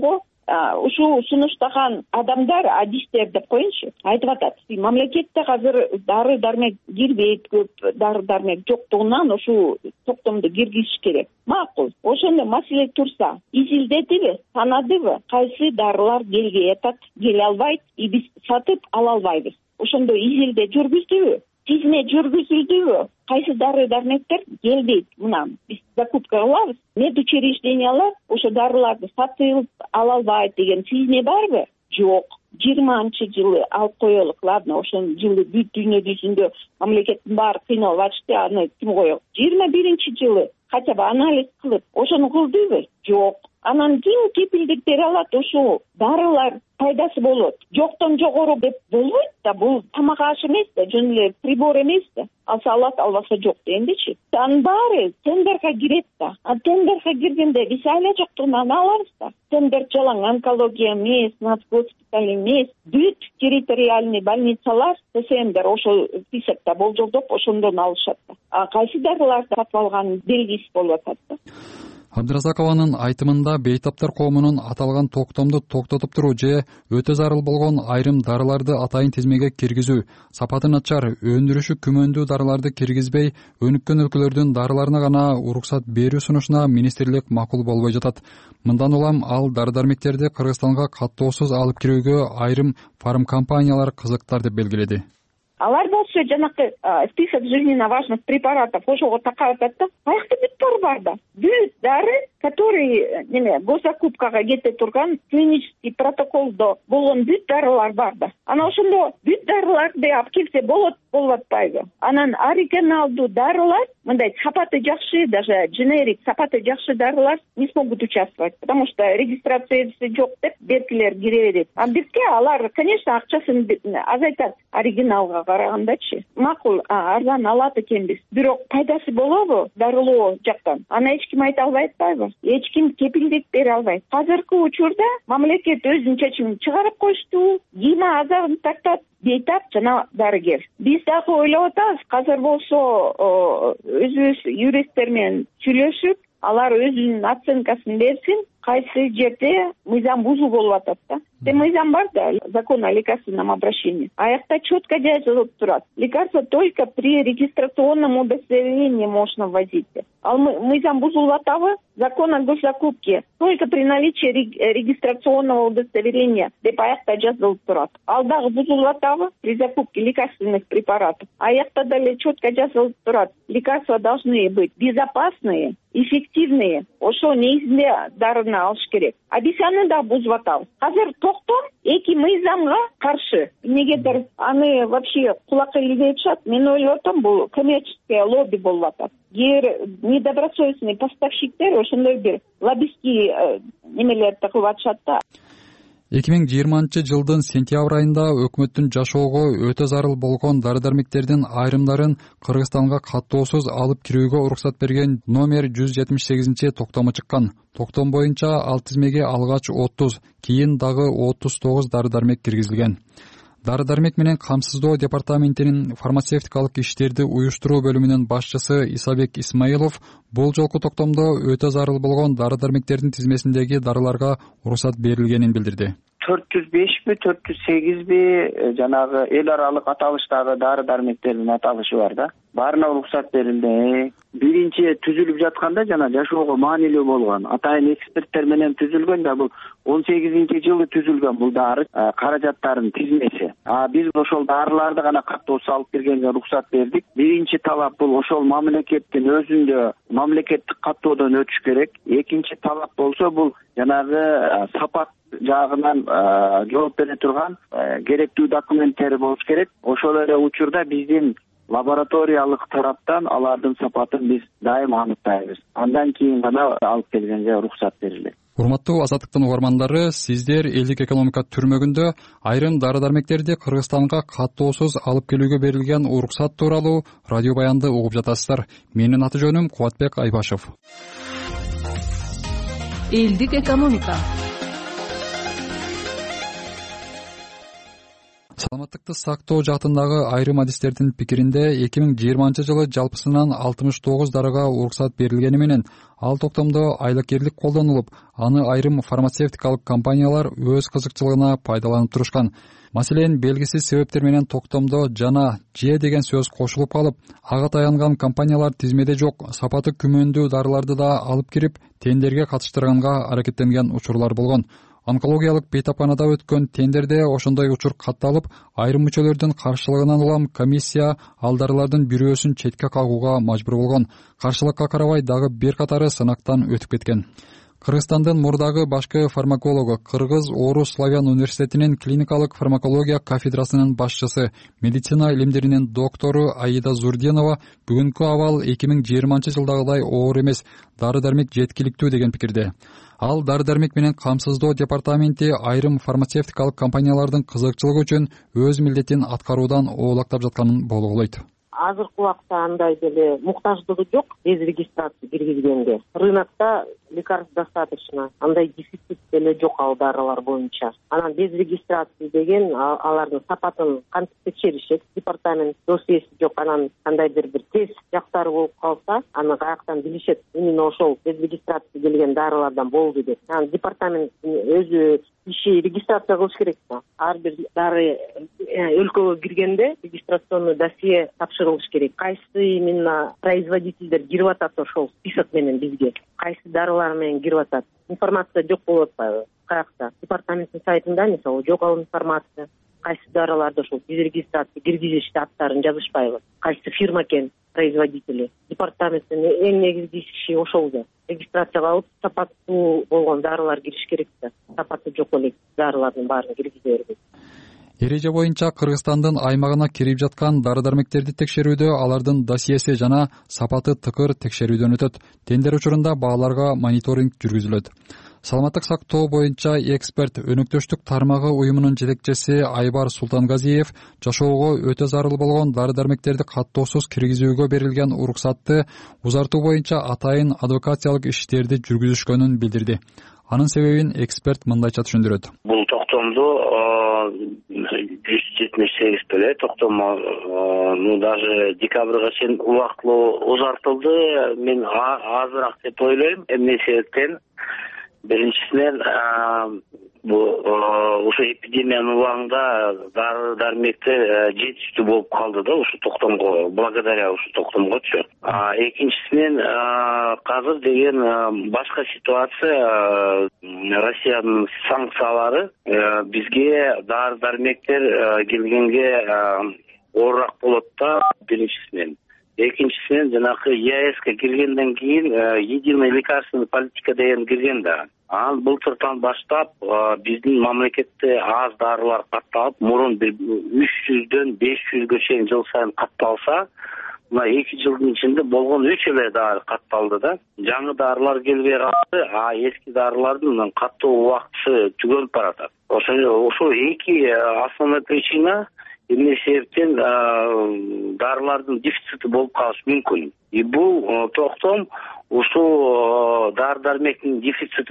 ушул сунуштаган адамдар, адистер деп коеюнчу, айтып атат, мамлекетте азыр дары дармек кирбейт, көп дары дармек жоктугунан ушул токтомду киргизиш керек. Макул. Ошондо маселе турса, изилдедиби, санадыбы, кайсы дарылар келге жатат, келе албайт, биз сатып ала албайбыз. Ошондо изилде жүргүздүбү, тизме жүргүзүлдүбү, кайсы дары дармектер келбейт, мына биз закупка кылабыз, медучреждениялар ошо дарыларды сатып ала албайт деген тизме барбы? Жок. 20-жылы алып коелук, ладно, ошол жылы бүт дүйнө жүзүндө мамлекеттин баары кыйналып атышты, аны ким коёк? 21-жылы хотя бы анализ кылып, ошону кылдыбы? Жок. Анан ким кепилдик бере алат? Ушул дарылар пайдасы болот. Жоктон жогору деп болбойт да, бул тамак аш эмес да, жөн эле прибор эмес да. Алса алат, албаса жок дегендечи. Анын баары тендерге кирет да. Тендерге киргенде биз айла жоктугунан алабыз да. Тендер жалаң онкология эмес, нацгоспиталь эмес, бүт территориальный больницалар, ТСМдер ошол списокто болжолдоп ошондон алышат да. Кайсы дарыларды сатып алган белгисиз болуп атат да. Абдыразакованын айтымында бейтаптар коомунун аталган токтомду токтотуп туруу же өтө зарыл болгон айрым дарыларды атайын тизмеге киргизүү, сапаты начар, өндүрүшү күмөндүү дарыларды киргизбей, өнүккөн өлкөлөрдүн дарыларына гана уруксат берүү сунушуна министрлик макул болбой жатат. Мындан улам ал дары-дармектерди Кыргызстанга каттоосуз алып кирүүгө айрым фармкомпаниялар кызыктар деп белгиледи. Алар болсо жанакы список жизненно важных препаратов ошого такап атат да. Аякта бүт дары бар да. Бүт дары, который госзакупкага кете турган, клинический протоколдо болгон бүт дарылар бар да. Анан ошондо бүт дарыларды алып келсе болот, болуп атпайбы? Анан оригиналдуу дарылар, мындай сапаты жакшы, даже дженерик сапаты жакшы дарылар не смогут участвовать, потому что регистрациясы жок деп беркилер кире берет. А бизге алар, конечно, акчасын азайтат оригиналга карагандачы. Макул, арзан алат экенбиз. Бирок пайдасы болобу дарылоо жактан? Аны эч ким айта албай атпайбы? Эч ким кепилдик бере албайт. Азыркы учурда мамлекет өзүнүн чечимин чыгарып коюшту, кийме азабын тартат, бейтап жана дарыгер. Биз дагы ойлоп атабыз, азыр болсо өзүбүз юристтер менен сүйлөшүп, алар өзүнүн оценкасын берсин, кайсы жерде мыйзам бузуу болуп атат да. Мыйзам бар да, закон о лекарственном обращении. Аякта четко жазылып турат. Лекарство только при регистрационном удостоверении можно ввозить. Ал мыйзам бузулуп атабы? Закон о госзакупке только при наличии регистрационного удостоверения деп аякта жазылып турат. Ал дагы бузулуп атабы? При закупке лекарственных препаратов. Аякта дале четко жазылып турат. Лекарства должны быть безопасные, эффективные. Ошо негизинде дарыны алыш керек. А биз аны да бузуп атабыз. Азыр токтом эки мыйзамга каршы. Эмнегедир аны вообще кулакка илбей атышат. Мен ойлоп атам, бул коммерческое лобби болуп атат. Недобросовестный поставщиктер ошондой бир лоббистский немелерди кылып атышат да. 2020-жылдын сентябрь айында өкмөттүн жашоого өтө зарыл болгон дары-дармектердин айрымдарын Кыргызстанга каттоосуз алып кирүүгө уруксат берген номер 178 токтому чыккан. Токтом боюнча ал тизмеге алгач 30, кийин дагы 39 дары-дармек киргизилген. Дары-дармек менен камсыздоо департаментинин фармацевтикалык иштерди уюштуруу бөлүмүнүн башчысы Исабек Исмаилов бул жолку токтомдо өтө зарыл болгон дары-дармектердин тизмесиндеги дарыларга уруксат берилгенин билдирди. 405 408 жанагы эл аралык аталыштагы дары-дармектердин аталышы бар да. Баарына уруксат берилди. Биринчи түзүлүп жатканда жана жашоого маанилүү болгон атайын эксперттер менен түзүлгөн да, бул 18-жылы түзүлгөн бул дары каражаттардын тизмеси. Биз ошол дарыларды гана каттоосуз алып киргенге уруксат бердик. Биринчи талап бул ошол мамлекеттин өзүндө мамлекеттик каттоодон өтүш керек. Экинчи талап болсо бул жанагы сапат жагынан жооп бере турган керектүү документтери болуш керек. Ошол эле учурда биздин лабораториялык тараптан алардын сапатын биз дайым аныктайбыз. Андан кийин гана алып келгенге уруксат берилет. Урматтуу Азаттыктын угармандары, сиздер элдик экономика түрмөгүндө айрым дары-дармектерди Кыргызстанга каттоосуз алып келүүгө берилген уруксат тууралуу радио баянды угуп жатасыздар. Менин аты жөнүм Кубатбек Айбашев. Элдик экономика. саламаттыкты сактоо жаатындагы айрым адистердин пикиринде 2020-жылы жалпысынан 69 дарыга уруксат берилгени менен ал токтомдо айлакерлик колдонулуп, аны айрым фармацевтикалык компаниялар өз кызыкчылыгына пайдаланып турушкан. Маселен, белгисиз себептер менен токтомдо жана же деген сөз кошулуп калып, ага таянган компаниялар тизмеде жок, сапаты күмөндүү дарыларды да алып кирип, тендерге катыштырганга аракеттенген учурлар болгон. Онкологиялык бейтапканада өткөн тендерде ошондой учур катталып, айрым мүчөлөрдүн каршылыгынан улам комиссия ал дарылардын бирөөсүн четке кагууга мажбур болгон. Каршылыкка карабай дагы бир катары сынактан өтүп кеткен. Кыргызстандын мурдагы башкы фармакологу, Кыргыз Орус Славян университетинин клиникалык фармакология кафедрасынын башчысы, медицина илимдеринин доктору Аида Зурденова бүгүнкү абал 2020-жылдагыдай оор эмес, дары-дармек жеткиликтүү деген пикирде. Ал дары-дармек менен камсыздоо департаменти айрым фармацевтикалык компаниялардын кызыкчылыгы үчүн өз милдетин аткаруудан оолактап жатканын болгоолойт. Азыркы убакта андай деле муктаждыгы жок без регистрации киргизгенде. Рынокто лекарств достаточно. Андай дефицит деле жок ал дарылар боюнча. Анан без регистрации деген алардын сапатын кантип текшеришет? Департамент досьеси жок. Анан кандайдыр бир тест жактары болуп калса, аны каяктан билишет? Именно ошол без регистрации келген дарылардан болду деп. Анан департамент өзү иши регистрация кылыш керек да. Ар бир дары өлкөгө киргенде регистрационный досье тапшырылыш керек. Кайсы именно производительдер кирип атат ошол список менен бизге? Кайсы дарылар менен кирип атат? Информация жок болуп атпайбы? Каякта? Департаменттин сайтында мисалы жок ал информация. Кайсы дарыларды ошол без регистрации киргизишти, аттарын жазышпайбы? Кайсы фирма экен производители? Департаменттин эң негизги иши ошол да. Регистрацияга алып, сапаттуу болгон дарылар кириш керек да. Сапаты жок элек дарылардын баарын киргизе бербейт. Эреже боюнча Кыргызстандын аймагына кирип жаткан дары-дармектерди текшерүүдө алардын досьеси жана сапаты тыкыр текшерүүдөн өтөт. Тендер учурунда бааларга мониторинг жүргүзүлөт. Саламаттык сактоо боюнча эксперт өнөктөштүк тармагы уюмунун жетекчиси Айбар Султангазиев жашоого өтө зарыл болгон дары-дармектерди каттоосуз киргизүүгө берилген уруксатты узартуу боюнча атайын адвокациялык иштерди жүргүзүшкөнүн билдирди. Анын себебин эксперт мындайча түшүндүрөт. Бул токтомду 178 беле токтом даже декабрга чейин убактылуу узартылды. Мен азыраак деп ойлойм. Эмне себептен? Биринчисинен ушу эпидемиянын убагында дары-дармектер жетиштүү болуп калды да ушу токтомго, благодаря ушу токтомгочу. Экинчисинен азыр деген башка ситуация, Россиянын санкциялары бизге дары-дармектер келгенге оорураак болот да, биринчисинен. Экинчисинен жанакы ЕАЭСке киргенден кийин единый лекарственный политика деген кирген да. Анан былтыртан баштап биздин мамлекетте аз дарылар катталып, мурун 300дөн 500гө чейин жыл сайын катталса, мына 2 жылдын ичинде болгон 3 эле дары катталды да. Жаңы дарылар келбей калды, эски дарылардын каттоо убактысы түгөнүп баратат. Ошо эки основной причина. Эмне себептен дарылардын дефицити болуп калышы мүмкүн. Бул токтом ушул дары-дармектин дефицити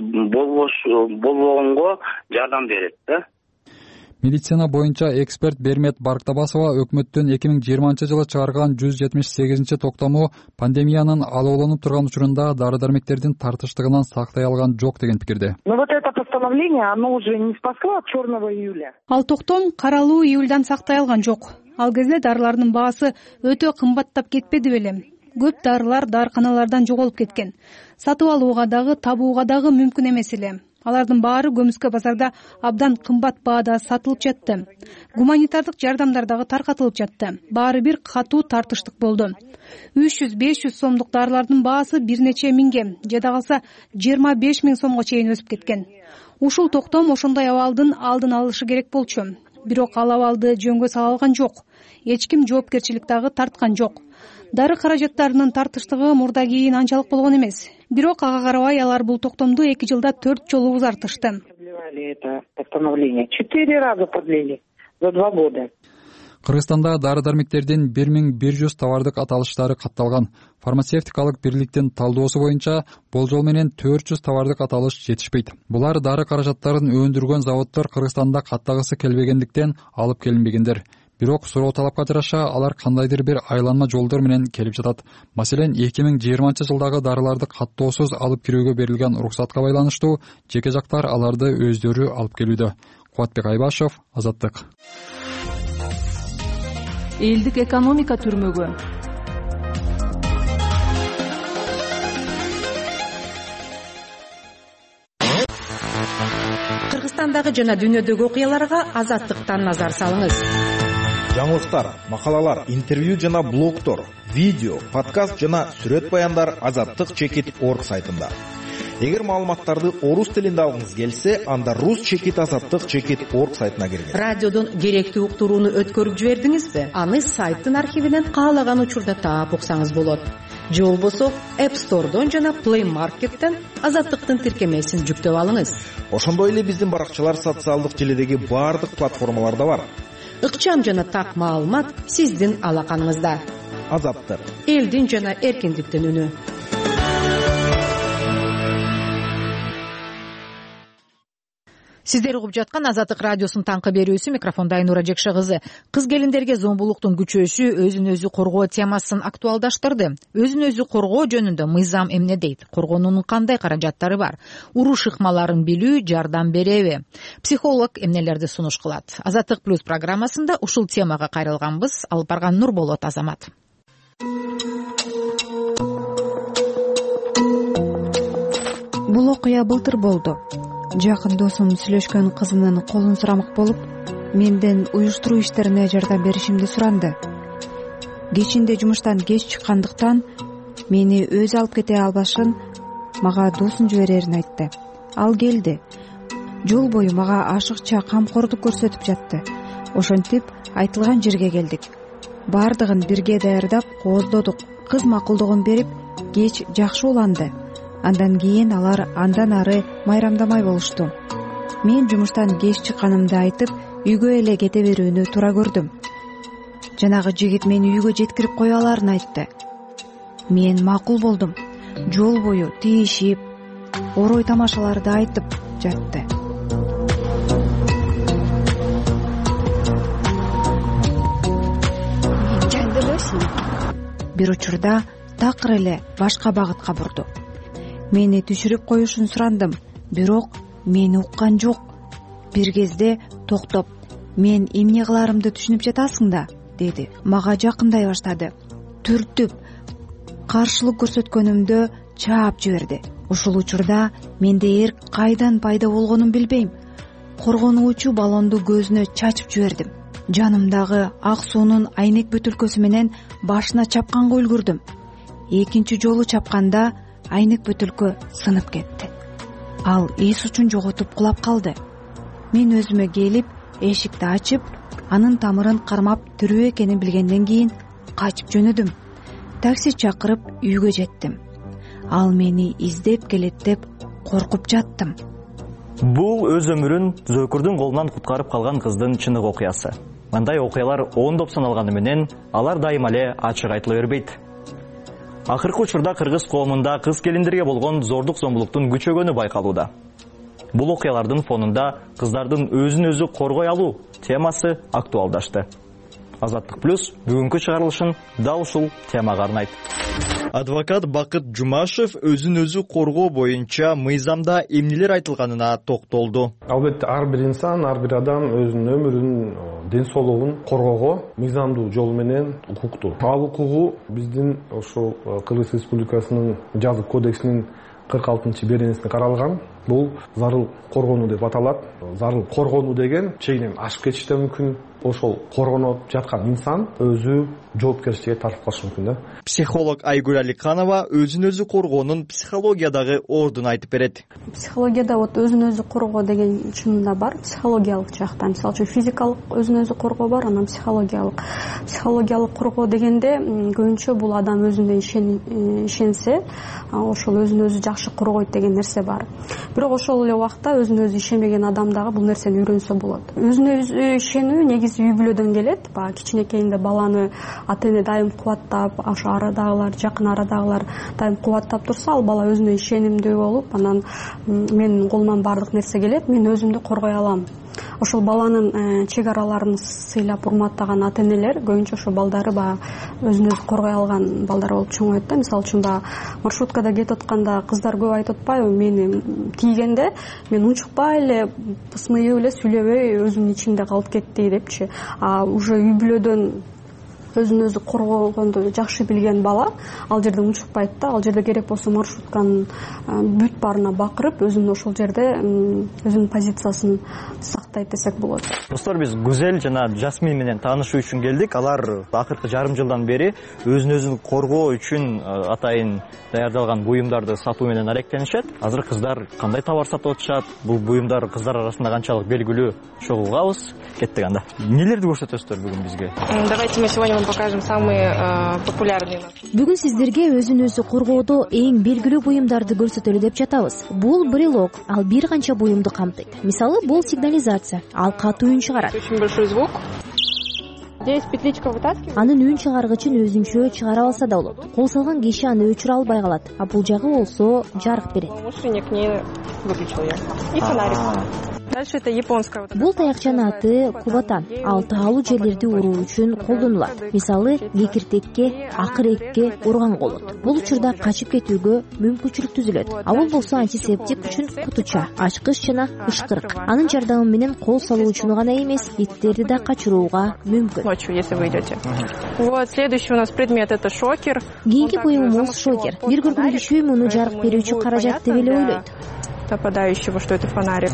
болбогонго жардам берет да. Медицина боюнча эксперт Бермет Барктабасова өкмөттүн 2020-жылы чыгарган 178-токтому пандемиянын алоолонуп турган учурунда дары-дармектердин тартыштыгынан сактай алган жок деген пикирде. Но вот это постановление, оно уже не спасло от черного июля. Ал токтом каралуу июльдан сактай алган жок. Ал кезде дарылардын баасы өтө кымбаттап кетпеди беле? Көп дарылар дарыканалардан жоголуп кеткен. Сатып алууга дагы, табууга дагы мүмкүн эмес эле. Алардын баары көмүскө базарда абдан кымбат баада сатылып жатты. Гуманитардык жардамдар дагы таркатылып жатты. Баары бир катуу тартыштык болду. 300-500 сомдук дарылардын баасы бир нече миңге, жада калса 25 000 сомго чейин өсүп кеткен. Ушул токтом ошондой абалдын алдын алышы керек болчу. Бирок ал абалды жөнгө сала алган жок. Эч ким жоопкерчилик дагы тарткан жок. Дары каражаттарынын тартыштыгы мурда кийин анчалык болгон эмес. Бирок ага карабай алар бул токтомду 2 жылда 4 жолу узартышты. Это постановление 4 раза продлили за 2 года. Кыргызстанда дары дармектердин 1100 товардык аталыштары катталган. Фармацевтикалык бирликтин талдоосу боюнча болжол менен 400 товардык аталыш жетишпейт. Булар дары каражаттарын өндүргөн заводдор Кыргызстанда каттагысы келбегендиктен алып келинбегендер. Бирок суроо талапка жараша алар кандайдыр бир айланма жолдор менен келип жатат. Маселен, 2020-жылдагы дарыларды каттоосуз алып кирүүгө берилген уруксатка байланыштуу жеке жактар аларды өздөрү алып келүүдө. Кубатбек Айбашев, Азаттык. Элдик экономика түрмөгү. Кыргызстандагы жана дүйнөдөгү окуяларга Азаттыктан назар салыңыз. Жаңылыктар, макалалар, интервью жана блогтор, видео, подкаст жана сүрөт баяндар azattik.org сайтында. Эгер маалыматтарды орус тилинде алгыңыз келсе, анда rus-azattik.org сайтына киргиз. Радиодон керектүү уктурууну өткөрүп жибердиңизби? Аны сайттын архивинен каалаган учурда таап уксаңыз болот. Же болбосо App Store'дон жана Play Market'тен Азаттыктын тиркемесин жүктөп алыңыз. Ошондой эле биздин баракчалар социалдык желидеги баардык платформаларда бар. Ыкчам жана так маалымат сиздин алаканыңызда. Азаттык. Элдин жана эркиндиктин үнү. Сиздер угуп жаткан Азаттык радиосунун таңкы берүүсү, микрофонда Айнура Жекше кызы. Кыз келиндерге зомбулуктун күчөөшү өзүн өзү коргоо темасын актуалдаштырды. Өзүн өзү коргоо жөнүндө мыйзам эмне дейт? Коргоонун кандай каражаттары бар? Уруш ыкмаларын билүү жардам береби? Психолог эмнелерди сунуш кылат? Азаттык плюс программасында ушул темага кайрылганбыз. Алып барган Нурболот Азамат. Бул окуя былтыр болду. Жакын досум сүйлөшкөн кызынын колун сурамак болуп, менден уюштуруу иштерине жардам беришимди суранды. Кечинде жумуштан кеч чыккандыктан мени өзү алып кете албашын мага досун жиберерин айтты. Ал келди. Жол бою мага ашыкча камкордук көрсөтүп жатты. Ошентип айтылган жерге келдик. Бардыгын бирге даярдап кооздодук. Кыз макулдугун берип, кеч жакшы уланды. Андан кийин алар андан ары майрамдамай болушту. Мен жумуштан кеч чыкканымды айтып, үйгө эле кете берүүнү туура көрдүм. Жанагы жигит мени үйгө жеткирип кое аларын айтты. Мен макул болдум. Жол бою тийишип, орой тамашаларды айтып жатты. Бир учурда такыр эле башка багытка бурду. Мени түшүрүп коюшун сурандым, бирок мени уккан жок. Бир кезде токтоп, мен эмне кыларымды түшүнүп жатасың да, деди. Мага жакындай баштады. Түртүп, каршылык көрсөткөнүмдө чаап жиберди. Ушул учурда менде эрк кайдан пайда болгонун билбейм. Коргонуучу баллонду көзүнө чачып жибердим. Жанымдагы ак суунун айнек бөтөлкөсү менен башына чапканга үлгүрдүм. Экинчи жолу чапканда айнек бөтөлкө сынып кетти. Ал эс учун жоготуп кулап калды. Мен өзүмө келип, эшикти ачып, анын тамырын кармап тирүү экенин билгенден кийин качып жөнөдүм. Такси чакырып үйгө жеттим. Ал мени издеп келет деп коркуп жаттым. Бул өз өмүрүн Зөкүрдүн колунан куткарып калган кыздын чыныгы окуясы. Мындай окуялар ондоп саналганы менен алар дайыма эле ачык айтыла бербейт. Акыркы учурда кыргыз коомунда кыз келиндерге болгон зордук зомбулуктун күчөгөнү байкалууда. Бул окуялардын фонунда кыздардын өзүн өзү коргой алуу темасы актуалдашты. Азаттык плюс бүгүнкү чыгарылышын дал ушул темага арнайт. Адвокат Бакыт Жумашев өзүн өзү коргоо боюнча мыйзамда эмнелер айтылганына токтолду. Албетте ар бир инсан, ар бир адам өзүнүн өмүрүн, ден соолугун коргоого мыйзамдуу жол менен укуктуу. Ал укугу биздин ошол Кыргыз Республикасынын жазык кодексинин 46-беренесинде каралган. Бул зарыл коргонуу деп аталат. Зарыл коргонуу деген чегинен ашып кетиши да мүмкүн. Ошол коргонуп жаткан инсан өзү жоопкерчиликке тартылып калышы мүмкүн да. Психолог Айгүл Аликанова өзүн өзү коргоонун психологиядагы ордун айтып берет. Психологияда өзүн өзү коргоо деген чынында бар, психологиялык жактан. Мисалы үчүн физикалык өзүн өзү коргоо бар, анан психологиялык коргоо дегенде көбүнчө бул адам өзүнө ишенсе, ошол өзүн өзү жакшы коргойт деген нерсе бар. бирок ошол эле убакта өзүнө өзү ишенбеген адам дагы бул нерсени үйрөнсө болот. Өзүнө өзү ишенүү негизи үй бүлөдөн келет. Баягы кичинекейинде баланы ата эне дайым кубаттап, ошо арадагылар, жакын арадагылар дайым кубаттап турса, ал бала өзүнө ишенимдүү болуп, анан менин колуман баардык нерсе келет, мен өзүмдү коргой алам. Ошол баланын чек араларын сыйлап урматтаган ата энелер көбүнчө ошо балдары баягы өзүн өзү коргой алган балдар болуп чоңойт да. Мисалы үчүн баягы маршруткада кетип атканда кыздар көп айтып атпайбы, мени тийгенде мен унчукпай эле, пысмыйып эле, сүйлөбөй өзүмдүн ичимде калып кетти депчи. А уже үй бүлөдөн өзүн өзү коргогонду жакшы билген бала ал жерде унчукпайт да. Ал жерде керек болсо маршрутканын бүт баарына бакырып, өзүнүн ошол жерде өзүнүн позициясын сактайт десек болот. Достор, биз Гүзел жана Жасмин менен таанышуу үчүн келдик. Алар акыркы жарым жылдан бери өзүн өзүн коргоо үчүн атайын даярдалган буюмдарды сатуу менен алектенишет. Азыр кыздар кандай товар сатып атышат? Бул буюмдар кыздар арасында канчалык белгилүү? Чогуу угабыз. Кеттик анда. Нелерди көрсөтөсүздөр бүгүн бизге? Давайте мы сегодня вам покажем самые популярные. Бүгүн сиздерге өзүн өзү коргоодо эң белгилүү буюмдарды көрсөтөлү деп жатабыз. Бул брелок, ал бир канча буюмду камтыйт. Мисалы, бул сигнализация, ал катуу үн чыгарат. Очень большой звук. Здесь петличка вытаскивает. Анын үн чыгаргычын өзүнчө чыгара алса да болот. Кол салган киши аны өчүрө албай калат. А бул жагы болсо жарык берет. Машине к ней выключил я. И фонарик. Дальше это японская. Бул таякчанын аты кубатан. Ал таалуу жерлерди уруу үчүн колдонулат. Мисалы, кекиртекке, акырекке урган болот. Бул учурда качып кетүүгө мүмкүнчүлүк түзүлөт. А бул болсо антисептик үчүн кутуча, ачкыч жана ышкырык. Анын жардамы менен кол салуу үчүн гана эмес, иттерди да качырууга мүмкүн. Ночью, если вы идете. Вот, следующий у нас предмет это шокер. Кийинки буюмубуз шокер. Бир көргөн киши муну жарык берүүчү каражат деп эле ойлойт. Нападающего, что это фонарик.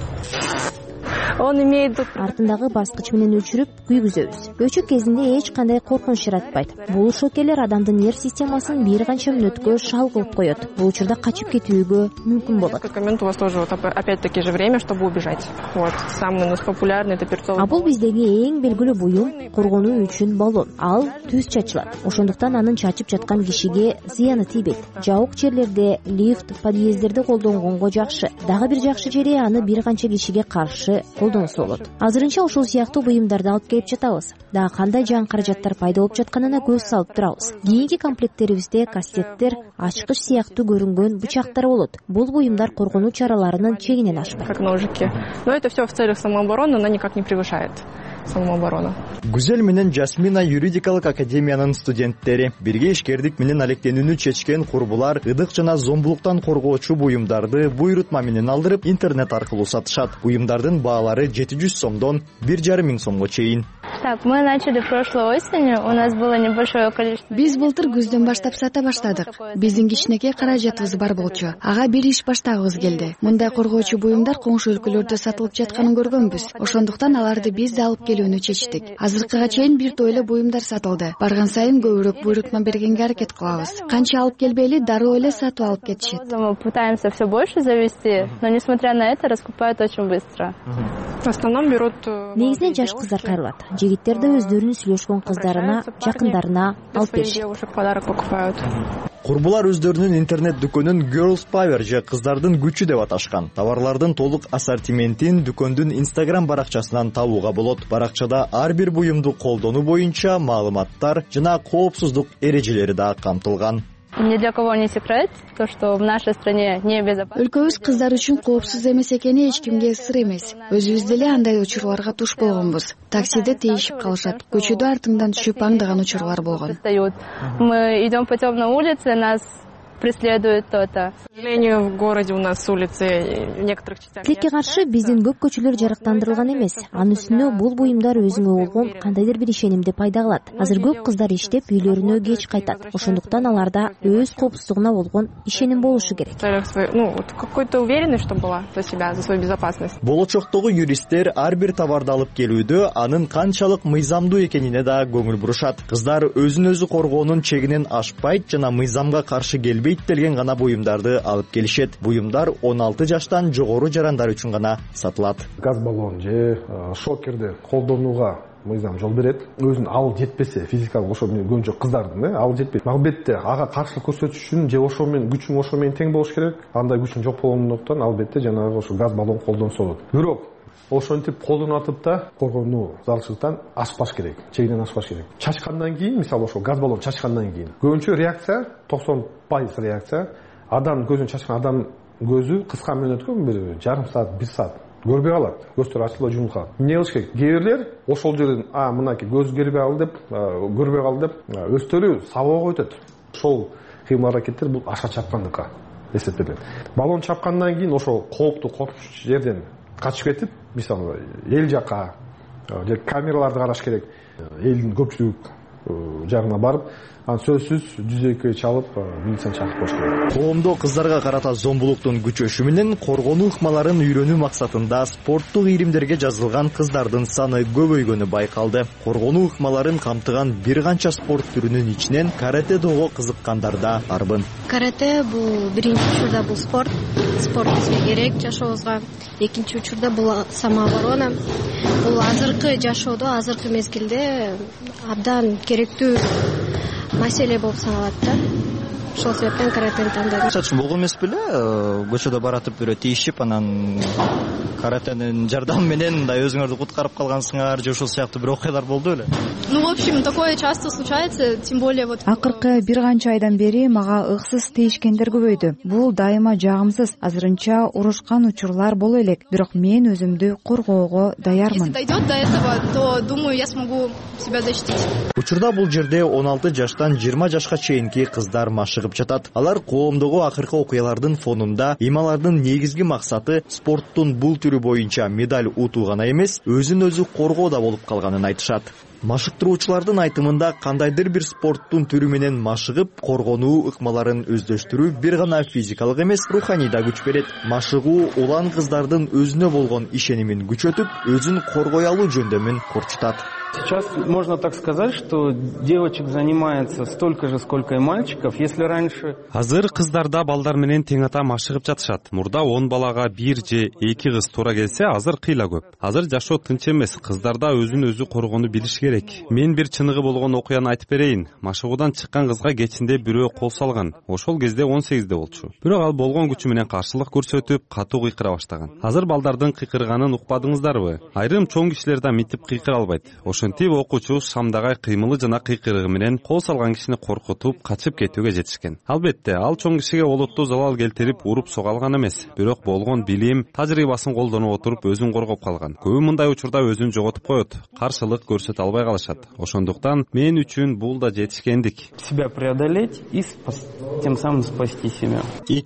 Он имеет артындагы баскыч менен өчүрүп күйгүзөбүз. Өчүү кезинде эч кандай коркунуч жаратпайт. Бул шокерлер адамдын нерв системасын бир канча мүнөткө шал кылып коет. Бул учурда качып кетүүгө мүмкүн болот. Несколько минут у вас тоже вот опять-таки же время, чтобы убежать. Вот, самый у нас популярный это перцовый. А бул биздеги эң белгилүү буюм коргонуу үчүн баллон. Ал түз чачылат. Ошондуктан анын чачып жаткан кишиге зыяны тийбейт. Жабык жерлерде, лифт, подъезддерде колдонгонго жакшы. Дагы бир жакшы жери аны бир канча кишиге каршы колдонсо болот. Азырынча ушул сыяктуу буюмдарды алып келип жатабыз. Дагы кандай жан каражаттар пайда болуп жатканына көз салып турабыз. Кийинки комплекттерибизде кастеттер, ачкыч сыяктуу көрүнгөн бычактар болот. Бул буюмдар коргонуу чараларынын чегинен ашпайт. Как ножики. Но это все в целях самообороны, но никак не превышает самооборону. Гүзел менен Жасмина юридикалык академиянын студенттери. Бирге ишкердик менен алектенүүнү чечкен курбулар ыдык жана зомбулуктан коргоочу буюмдарды буйрутма менен алдырып интернет аркылуу сатышат. Буюмдардын баалары 700 сомдон 1,5 сомго чейин. Так, мы начали прошлой осенью, у нас было небольшое количество. Биз былтыр күздөн баштап сата баштадык. Биздин кичинекей каражатыбыз бар болчу. Ага бир иш баштагыбыз келди. Мындай коргоочу буюмдар коңшу өлкөлөрдө сатылып жатканын көргөнбүз. Ошондуктан аларды биз да алып келүүнү чечтик. Азыркыга чейин бир тойло буюмдар сатылды. Барган сайын көбүрөөк буйрутма бергенге аракет кылабыз. Канча алып келбейли, дароо эле сатып алып кетишет. Мы пытаемся все больше завести, но несмотря на это раскупают очень быстро. В основном берут. Негизинен жаш кыздар кайрылат. Жигиттер да өздөрүнүн сүйлөшкөн кыздарына, жакындарына алып беришет. Подарок покупают. Курбулар өздөрүнүн интернет дүкөнүн Girls Power же кыздардын күчү деп аташкан. Товарлардын толук ассортиментин дүкөндүн Instagram баракчасынан табууга болот. Баракчада ар бир буюмду колдонуу боюнча маалыматтар жана коопсуздук эрежелери да камтылган. Ни для кого не секрет, то, что в нашей стране небезопасно. Өлкөбүз кыздар үчүн коопсуз эмес экени эч кимге сыр эмес. Өзүбүз деле андай учурларга туш болгонбуз. Таксиде тийишип калышат, көчөдө артыңдан түшүп аңдаган учурлар болгон. Мы идем по темной улице, нас преследует кто-то. К сожалению, в городе у нас улицы в некоторых частях. Тилекке каршы биздин көп көчөлөр жарыктандырылган эмес. Анын үстүнө бул буюмдар өзүңө болгон кандайдыр бир ишенимди пайда кылат. Азыр көп кыздар иштеп үйлөрүнө кеч кайтат. Ошондуктан аларда өз коопсуздугуна болгон ишеним болушу керек. Какой-то уверенность, чтобы была за себя, за свою безопасность. Болочоктогу юристтер ар бир товарды алып келүүдө анын канчалык мыйзамдуу экенине да көңүл бурушат. Кыздар өзүн өзү коргоонун чегинен ашпайт жана мыйзамга каршы келбейт делген гана буюмдарды алып келишет. Буюмдар 16 жаштан жогору жарандар үчүн гана сатылат. Газ баллон же шокерди колдонууга мыйзам жол берет. Өзүнүн абалы жетпесе, физикалык ошо менен көбүнчө кыздардын абалы жетпейт. Албетте ага каршылык көрсөтүш үчүн же ошо менен күчүң ошо менен тең болуш керек. Андай күчүң жок болгондуктан албетте жанагы ошо газ баллон колдонсо болот. Бирок ошентип колдонуп атып да коргонуу зарылчылыктан ашпаш керек, чегинен ашпаш керек. Чачкандан кийин, мисалы ошо газ баллон чачкандан кийин көбүнчө реакция 90% реакция адам көзүн чачкан адам көзү кыска мөөнөткө бир жарым саат, 1 саат көрбөй калат. Көздөр ачылып жумулуп калат. Эмне кылыш керек? Кээ бирлер ошол жерден мынакей көз көрбөй калды деп, көрбөй калды деп өздөрү сабоого өтөт. Ошол кыймыл аракеттер бул ашка чапкандыкка эсептелет. Баллон чапкандан кийин ошол кооптуу коркунуч жерден качып кетип, мисалы эл жака же камераларды караш керек. Элдин көпчүлүк жагына барып, сөзсүз 102 чалып милицияны чакырып коюш керек. Коомдо кыздарга карата зомбулуктун күчөшү менен коргонуу ыкмаларын үйрөнүү максатында спорттук иримдерге жазылган кыздардын саны көбөйгөнү байкалды. Коргонуу ыкмаларын камтыган бир канча спорт түрүнүн ичинен каратэ-дого кызыккандар да барбын. Каратэ бул биринчи учурда бул спорт бизге керек жашообузга. Экинчи учурда бул самооборона. Бул азыркы жашоодо, азыркы мезгилде абдан керектүү маселе болуп саналат да. Ошол себептен каратени тандадым. Чачым болгон эмес беле? Көчөдө баратып бирөө тийишип, анан каратенин жардамы менен мындай өзүңөрдү куткарып калгансыңар же ошол сыяктуу бир окуялар болду беле? В общем, такое часто случается, тем более вот. Акыркы бир канча айдан бери мага ыксыз тийишкендер көбөйдү. Бул дайыма жагымсыз. Азырынча урушкан учурлар боло элек, бирок мен өзүмдү коргоого даярмын. Если дойдет до этого, то думаю, я смогу себя защитить. Учурда бул жерде 16 жаштан 20 жашка чейинки кыздар машыгып жатат. Алар коомдогу акыркы окуялардын фонунда ималардын негизги максаты спорттун бул түрү боюнча медаль утуу гана эмес, өзүн өзү коргоо да болуп калганын айтышат. Машыктыруучулардын айтымында кандайдыр бир спорттун түрү менен машыгып, коргонуу ыкмаларын өздөштүрүү бир гана физикалык эмес, руханий да күч берет. Машыгуу улан кыздардын өзүнө болгон ишенимин күчөтүп, өзүн коргой алуу жөндөмүн курчутат. Сейчас можно так сказать, что девочек занимается столько же, сколько и мальчиков. Если раньше... Азыр кыздарда балдар менен тең ата машыгып жатышат. Мурда 10 балага 1 же 2 кыз туура келсе, азыр кыйла көп. Азыр жашоо тынч эмес, кыздарда өзүн өзү коргонуу билиш керек. Мен бир чыныгы болгон окуяны айтып берейин. Машыгуудан чыккан кызга кечинде бирөө кол салган. Ошол кезде 18де болчу. Бирок ал болгон күчү менен каршылык көрсөтүп, катуу кыйкыра баштаган. Азыр балдардын кыйкырганын укпадыңыздарбы? Айрым чоң кишилер да мынтип кыйкыра албайт. Ошентип окуучу шамдагай кыймылы жана кыйкырыгы менен кол салган кишини коркутуп, качып кетүүгө жетишкен. Албетте, ал чоң кишиге олуттуу залал келтирип, уруп сога алган эмес. Бирок болгон билим, тажрыйбасын колдонуп отуруп өзүн коргоп калган. Көбү мындай учурда өзүн жоготуп коет, каршылык көрсөтө албай калышат. Ошондуктан мен үчүн бул да жетишкендик. Себя преодолеть и тем самым спасти себя.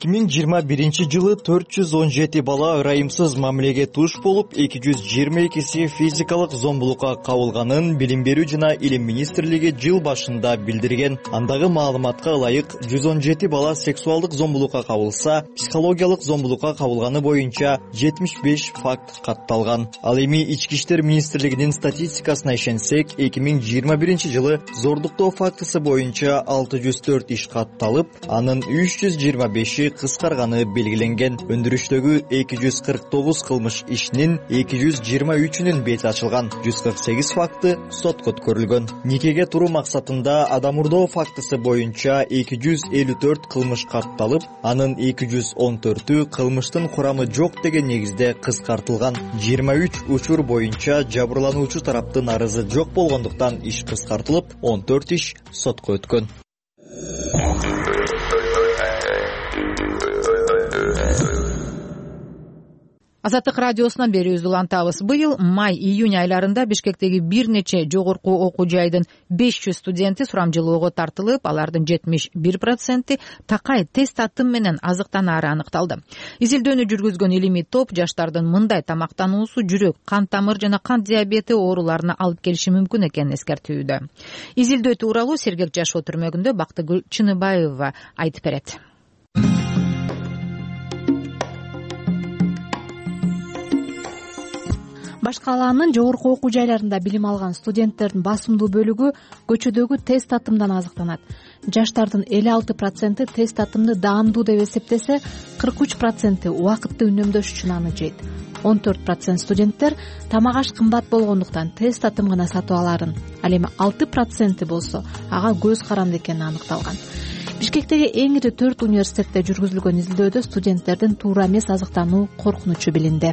2021 417 бала ырайымсыз мамилеге туш болуп, 222си физикалык зомбулукка кабылганын Билим берүү жана Илим министрлиги жыл башында билдирген. Андагы маалыматка ылайык 117 бала сексуалдык зомбулукка кабылса, психологиялык зомбулукка кабылганы боюнча 75 факт катталган. Ал эми Ички иштер министрлигинин статистикасына ишенсек, 2021 жылы зордуктоо фактысы боюнча 604 иш катталып, анын 325и кыскарганы белгиленген. Өндүрүштөгү 249 кылмыш ишинин 223-үнүн бети ачылган. 148 факты сотко өткөрүлгөн. Никеге туруу максатында адам урдоо фактысы боюнча 254 кылмыш катталып, анын 214-ü кылмыштын курамы жок деген негизде кыскартылган. 23 учур боюнча жабырлануучу тараптын арызы жок болгондуктан иш кыскартылып, 14 иш сотко өткөн. Азаттык радиосунан берүүбүздү улантабыз. Быйыл май-июнь айларында Бишкектеги бир нече жогорку окуу жайдын 500 студенти сурамжылоого тартылып, алардын 71% такай тест атым менен азыктанаары аныкталды. Изилдөөнү жүргүзгөн илимий топ жаштардын мындай тамактануусу жүрөк, кан тамыр жана кант диабети ооруларына алып келиши мүмкүн экенин эскертүүдө. Изилдөө тууралуу Сергек жашоо түрмөгүндө Бактыгүл Чыныбаева айтып берет. Баш калаанын жогорку окуу жайларында билим алган студенттердин басымдуу бөлүгү көчөдөгү тест атымдан азыктанат. Жаштардын 56% тест атымды даамдуу деп эсептесе, 43% убакытты үнөмдөш үчүн аны жейт. 14% студенттер тамак аш кымбат болгондуктан тест татым гана сатып аларын, ал эми 6% болсо ага көз каранды экени аныкталган. Бишкектеги эң ири 4 университетте жүргүзүлгөн изилдөөдө студенттердин туура эмес азыктануу коркунучу билинди.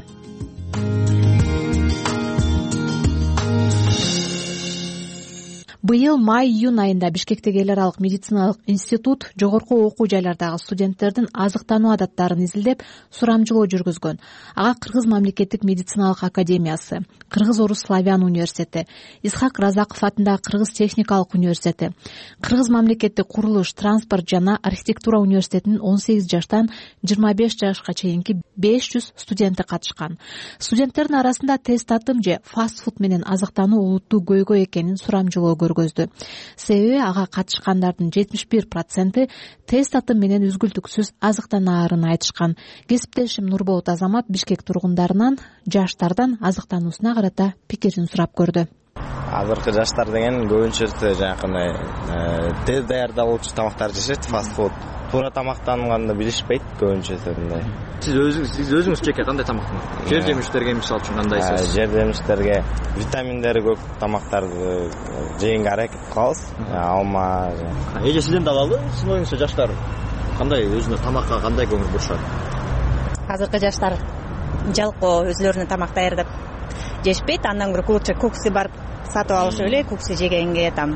Быйыл май-июнь айында Бишкектеги эл аралык медициналык институт жогорку окуу жайлардагы студенттердин азыктануу адаттарын изилдеп, сурамжылоо жүргүзгөн. Ага Кыргыз мамлекеттик медициналык академиясы, Кыргыз-Орус славян университети, Исхак Разаков атындагы Кыргыз техникалык университети, Кыргыз мамлекеттик курулуш, транспорт жана архитектура университетинин 18 жаштан 25 жашка чейинки 500 студенти катышкан. Студенттердин арасында тест татым же фастфуд менен азыктануу олуттуу көйгөй экенин сурамжылоо көргөздү. Себеби ага катышкандардын 71% тест татым менен үзгүлтүксүз азыктанаарын айтышкан. Кесиптешим Нурболот Азамат Бишкек тургундарынан жаштардан азыктануусуна карата пикирин сурап көрдү. Азыркы жаштар деген көбүнчөсү жанакындай тез даярдалуучу тамактар жешет, фастфуд. Туура тамактанганды билишпейт көбүнчөсү мындай. Сиз өзүңүз жеке кандай тамактанасыз? Жер жемиштерге мисалы үчүн кандайсыз? Жер жемиштерге витаминдери көп тамактарды жегенге аракет кылабыз. Алма. Эже сизден дагы сиздин оюңузча жаштар кандай өзүнө тамакка кандай көңүл бурушат? Азыркы жаштар жалкоо өзлөрүнө тамак даярдап жешпейт, андан көрө лучше куксы барып сатып алышып эле, куксы жегенге там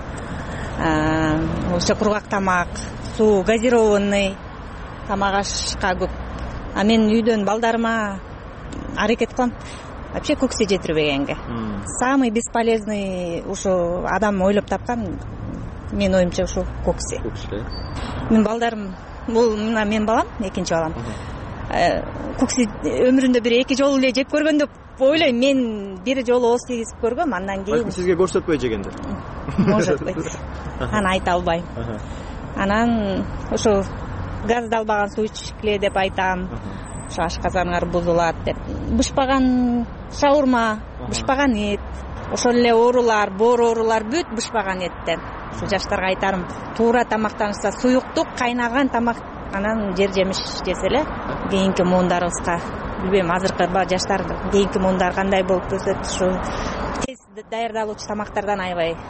лучше кургак тамак, суу, газированный тамак ашка көп. А мен үйдөн балдарыма аракет кылам вообще куксы жетирбегенге. Самый бесполезный ушу адам ойлоп тапкан менин оюмча ушу куксы. Мен балдарым, бул мына мен балам, экинчи балам. Куксы өмүрүндө бир эки жолу эле жеп көргөн деп ойлойм. Мен бир жолу ооз тийгизип көргөм, андан кийин сизге көрсөтпөй жегендир. Может быть. Аны айта албайм. Анан ошо газдалбаган суу ичкиле деп айтам. Ошо ашказаныңар бузулат деп. Бышпаган шаурма, бышпаган эт, ошол эле оорулар, боор оорулар бүт бышпаган эттен. Ошо жаштарга айтарым, туура тамактанышса, суюктук, кайнаган тамак, анан жер жемиш жесе эле кийинки муундарыбызга, билбейм, азыркы жаштар кийинки муундар кандай болуп өсөт, ушу тез даярдалуучу тамактардан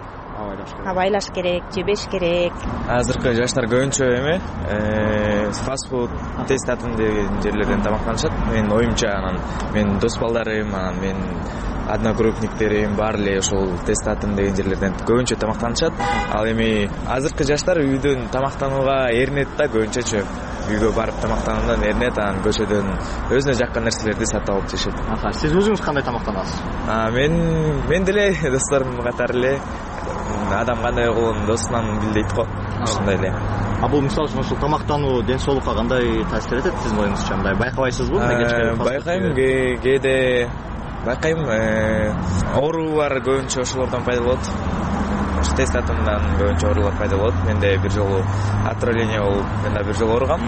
абайлаш керек, жебеш керек. Азыркы жаштар көбүнчө эме фастфуд, тест татым деген жерлерден тамактанышат. Менин оюмча, анан менин дос балдарым, анан менин одногруппниктерим баары эле ошол тест татым деген жерлерден көбүнчө тамактанышат. Ал эми азыркы жаштар үйдөн тамактанууга эринет да көбүнчөчү. Үйгө барып тамактануудан эринет, анан көчөдөн өзүнө жаккан нерселерди сатып алып жешет. Сиз өзүңүз кандай тамактанасыз? Мен деле досторум катары эле адам кандай болгонун досунан билдейт го. Ушундай эле. Бул мисалы үчүн ушул тамактануу ден соолукка кандай таасир этет сиздин оюңузча? Мындай байкабайсызбы? Байкайм, кээде байкайм. Оору бар көбүнчө ошолордон пайда болот. Тест татымдан көбүнчө оорулар пайда болот. Менде бир жолу отравление болуп, мен да бир жолу ооругам.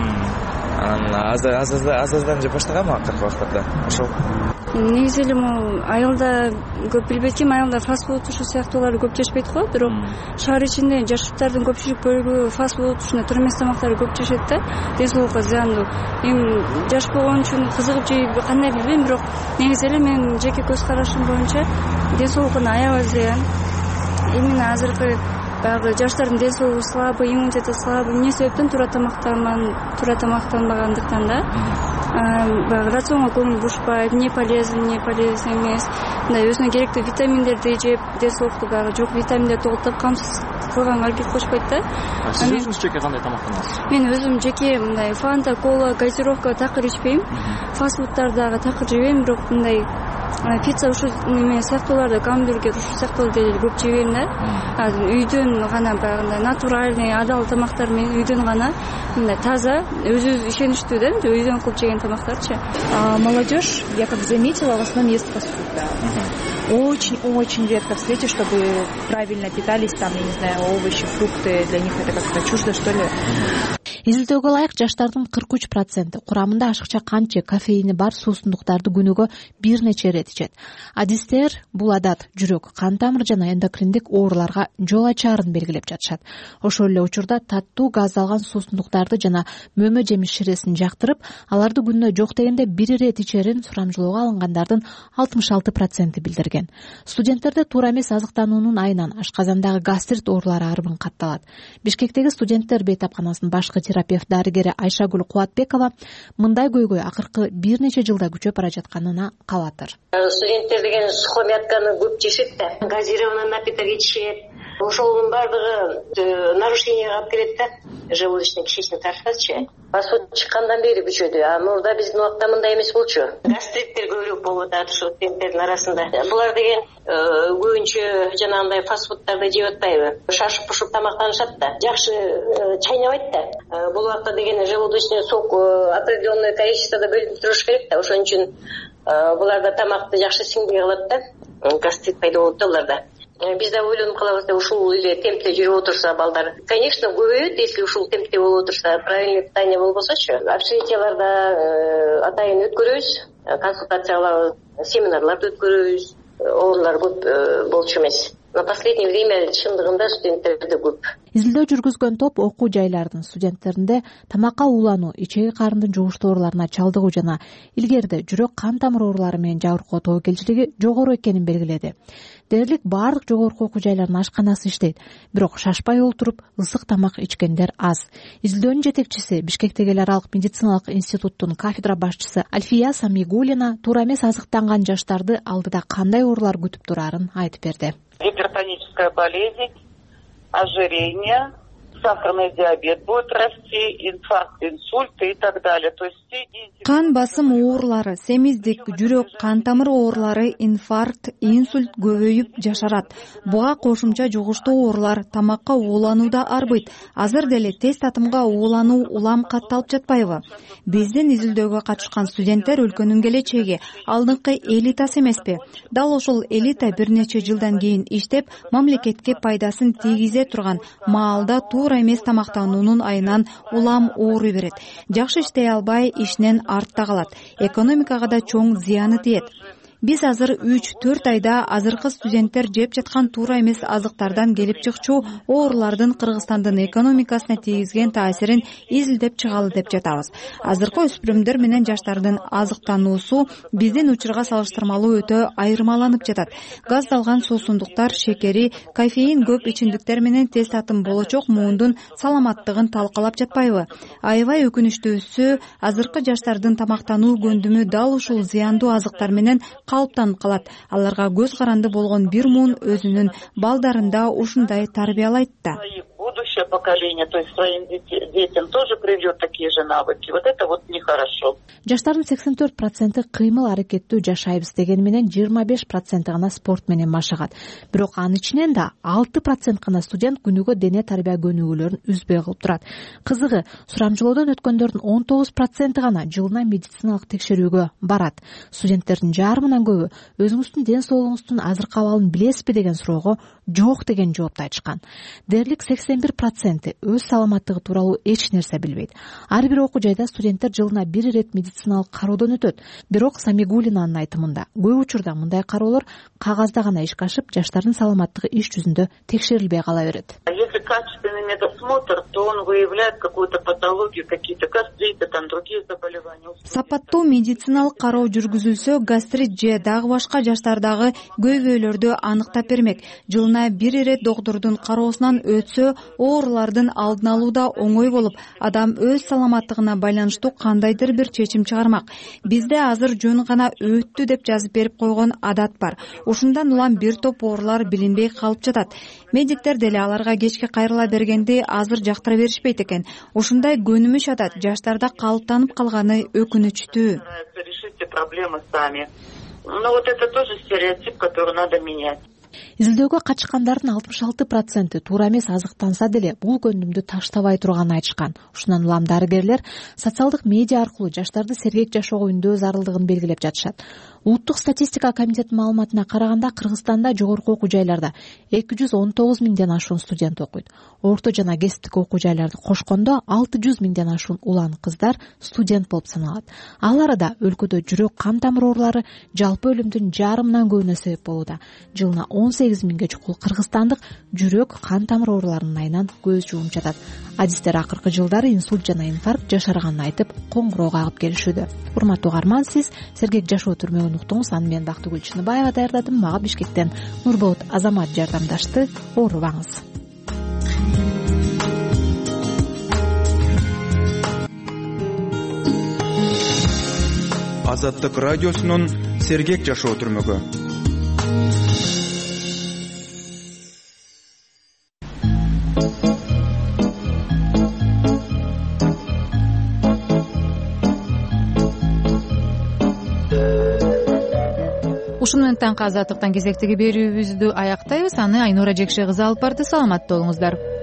Анан аздан жеп баштагам акыркы убактарда. Ошол. Негизи эле могу айылда көп билбейт экен, айылда фастфуд ушу сыяктууларды көп жешпейт го, бирок шаар ичинде жаштардын көпчүлүк бөлүгү фастфуд, ушундай туура эмес тамактарды көп жешет да, ден соолукка зыяндуу. Эми жаш болгон үчүн кызыгып жейби, кандай билбейм, бирок негизи эле менин жеке көз карашым боюнча ден соолукуна аябай зыян. Именно азыркы баягы жаштардын ден соолугу слабый, иммунитети слабый, эмне себептен туура тамактанбагандыктан да. Баягы рационго көңүл бурушпайт, эмне полезный, эмне полезный эмес. Мындай өзүнө керектүү витаминдерди жеп, ден соолукту баягы жок витаминдерди толтуруп камсыз кылганга аракет кылышпайт да. Сиз өзүңүз жеке кандай тамактанасыз? Мен өзүм жеке мындай фанта, кола, газировка такыр ичпейм. Фастфудтарды дагы такыр жебейм, бирок мындай пицца ушу эме сыяктууларды, гамбургер ушу сыяктууларды көп жебейм да. Үйдөн гана баягындай натуральный, адал тамактар менен үйдөн гана мындай таза, өзү ишеничтүү да, үйдөн кылып жеген тамактарчы. Молодежь, я как заметила, в основном ест фастфуд, да. Очень редко встретишь, чтобы правильно питались, там, я не знаю, овощи, фрукты, для них это как-то чуждо, что ли. изилдөөгө ылайык жаштардын 43% курамында ашыкча кант же кофеини бар суусундуктарды күнүгө бир нече ирет ичет. Адистер бул адат жүрөк, кан тамыр жана эндокриндик ооруларга жол ачаарын белгилеп жатышат. Ошол эле учурда таттуу газдалган суусундуктарды жана мөмө жемиш ширесин жактырып, аларды күнүнө жок дегенде бир ирет ичерин сурамжылоого алынгандардын 66% билдирген. Студенттерде туура эмес азыктануунун айынан ашказандагы гастрит оорулары арбын катталат. Бишкектеги студенттер бейтапканасынын башкы терапевт дарыгери Айшагүл Кубатбекова мындай көйгөй акыркы бир нече жылда күчөп бара жатканына кабатыр. Студенттер деген сухомятканы көп жешет да, газированный напиток ичет. Ошонун баардыгы нарушенияга алып келет да, желудочно-кишечный трактатчы. Фастфуд чыккандан бери күчөдү. А мурда биздин убакта мындай эмес болчу. Гастриттер көбүрөөк болуп атат ушул студенттердин арасында. Булар деген көбүнчө жанагындай фастфудтарды жеп атпайбы? Шашып пушуп тамактанышат да, жакшы чайнабайт да. Бул убакта деген желудочный сок определенное количествода бөлүнүп туруш керек да. Ошон үчүн буларда тамакты жакшы сиңбей калат да. Гастрит пайда болот да буларда. Биз да ойлонуп калабыз да, ушул эле темпте жүрүп отурса балдар, конечно, көбөйөт, если ушул темпте болуп отурса, правильный питание болбосочу. Общежитияларда атайын өткөрөбүз, консультация кылабыз, семинарларды өткөрөбүз, оорулар көп болчу эмес. На последнее время чындыгында студенттерде көп. Изилдөө жүргүзгөн топ окуу жайлардын студенттеринде тамакка уулануу, ичеги карындын жугуштуу ооруларына чалдыгуу жана илгерде жүрөк кан тамыр оорулары менен жабыркоо тобокелчилиги жогору экенин белгиледи. Дээрлик баардык жогорку окуу жайлардын ашканасы иштейт, бирок шашпай олтуруп ысык тамак ичкендер аз. Изилдөөнүн жетекчиси, Бишкектеги эл аралык медициналык институттун кафедра башчысы Альфия Самигулина туура эмес азыктанган жаштарды алдыда кандай оорулар күтүп турарын айтып берди. Гипертоническая болезнь, ожирение, сахарный диабет будет расти, инфаркт, инсульты и так далее. То есть кан басым оорулары, семиздик, жүрөк, кан тамыр оорулары, инфаркт, инсульт көбөйүп жашарат. Буга кошумча жугуштуу оорулар, тамакка уулануу да арбыйт. Азыр деле тез татымга уулануу улам катталып жатпайбы? Биздин изилдөөгө катышкан студенттер өлкөнүн келечеги, алдыңкы элитасы эмеспи? Дал ошол элита бир нече жылдан кийин иштеп, мамлекетке пайдасын тийгизе турган маалда туура эмес тамактануунун айынан улам ооруй берет. Жакшы иштей албай, ишинен артта калат. Экономикага да чоң зыяны тиет. Биз азыр 3-4 айда азыркы студенттер жеп жаткан туура эмес азыктардан келип чыкчу оорулардын Кыргызстандын экономикасына тийгизген таасирин изилдеп чыгалы деп жатабыз. Азыркы өспүрүмдөр менен жаштардын азыктануусу биздин учурга салыштырмалуу өтө айырмаланып жатат. Газдалган суусундуктар, шекери, кофеин көп ичимдиктер менен тез татым болочок муундун саламаттыгын талкалап жатпайбы? Аябай өкүнүчтүүсү, азыркы жаштардын тамактануу көндүмү дал ушул зыяндуу азыктар менен калыптанып калат. Аларга көз каранды болгон бир муун өзүнүн балдарында ушундай тарбиялайт да. Будущее поколение, то есть своим детям тоже привьет такие же навыки. Вот это вот нехорошо. Жаштардын 84% кыймыл аракеттүү жашайбыз дегени менен 25% гана спорт менен машыгат. Бирок анын ичинен да 6% гана студент күнүгө дене тарбия көнүгүүлөрүн үзбөй кылып турат. Кызыгы, сурамжылоодон өткөндөрдүн 19% гана жылына медициналык текшерүүгө барат. Студенттердин жарымынан көбү өзүңүздүн ден соолугуңуздун азыркы абалын билесизби деген суроого жок деген жоопду айтышкан. Дээрлик 81% өз саламаттыгы тууралуу эч нерсе билбейт. Ар бир окуу жайда студенттер жылына бир ирет медициналык кароодон өтөт. Бирок Самигулинанын айтымында көп учурда мындай кароолор кагазда гана ишке ашып, жаштардын саламаттыгы иш жүзүндө текшерилбей кала берет. Если качественный медосмотр, то он выявляет какую-то патологию, какие-то гастриты, там другие заболевания. Сапаттуу медициналык кароо жүргүзүлсө, гастрит же дагы башка жаштардагы көйгөйлөрдү аныктап бермек. Жылына бир ирет доктурдун кароосунан өтсө, оорулардын алдын алууда оңой болуп, адам өз саламаттыгына байланыштуу кандайдыр бир чечим чыгармак. Бизде азыр жөн гана өттү деп жазып берип койгон адат бар. Ушундан улам бир топ оорулар билинбей калып жатат. Медиктер деле аларга кечке кайрыла бергенди азыр жактыра беришпейт экен. Ушундай көнүмүш адат жаштарда калыптанып калганы өкүнүчтүү. Решите проблемы сами. Но вот это тоже стереотип, который надо менять. изилдөөгө катышкандардын 66% туура эмес азыктанса деле бул көндүмдү таштабай турганын айтышкан. Ушундан улам дарыгерлер социалдык медиа аркылуу жаштарды сергек жашоого үндөө зарылдыгын белгилеп жатышат. Улуттук статистика комитетинин маалыматына караганда Кыргызстанда жогорку окуу жайларда 219 миңден ашуун студент окуйт. Орто жана кесиптик окуу жайларды кошкондо 600 миңден ашуун улан кыздар студент болуп саналат. Ал арада өлкөдө жүрөк кан тамыр оорулары жалпы өлүмдүн жарымынан көбүнө себеп болууда. Жылына 18 миңге чукул кыргызстандык жүрөк кан тамыр ооруларынын айынан көз жумуп жатат. Адистер акыркы жылдары инсульт жана инфаркт жашарганын айтып, коңгуроо кагып келишүүдө. Урматтуу угарман, сиз сергек жашоо түрмөгүн уктуңуз. Аны мен Бактыгүл Чыныбаева даярдадым. Мага Бишкектен Нурболот Азамат жардамдашты. Оорубаңыз. Азаттык радиосунун сергек жашоо түрмөгү. Ушун менен таңкы азаттыктан кезектеги берүүбүздү аяктайбыз. Аны Айнура Жекше кызы алып барды. Саламатта болуңуздар.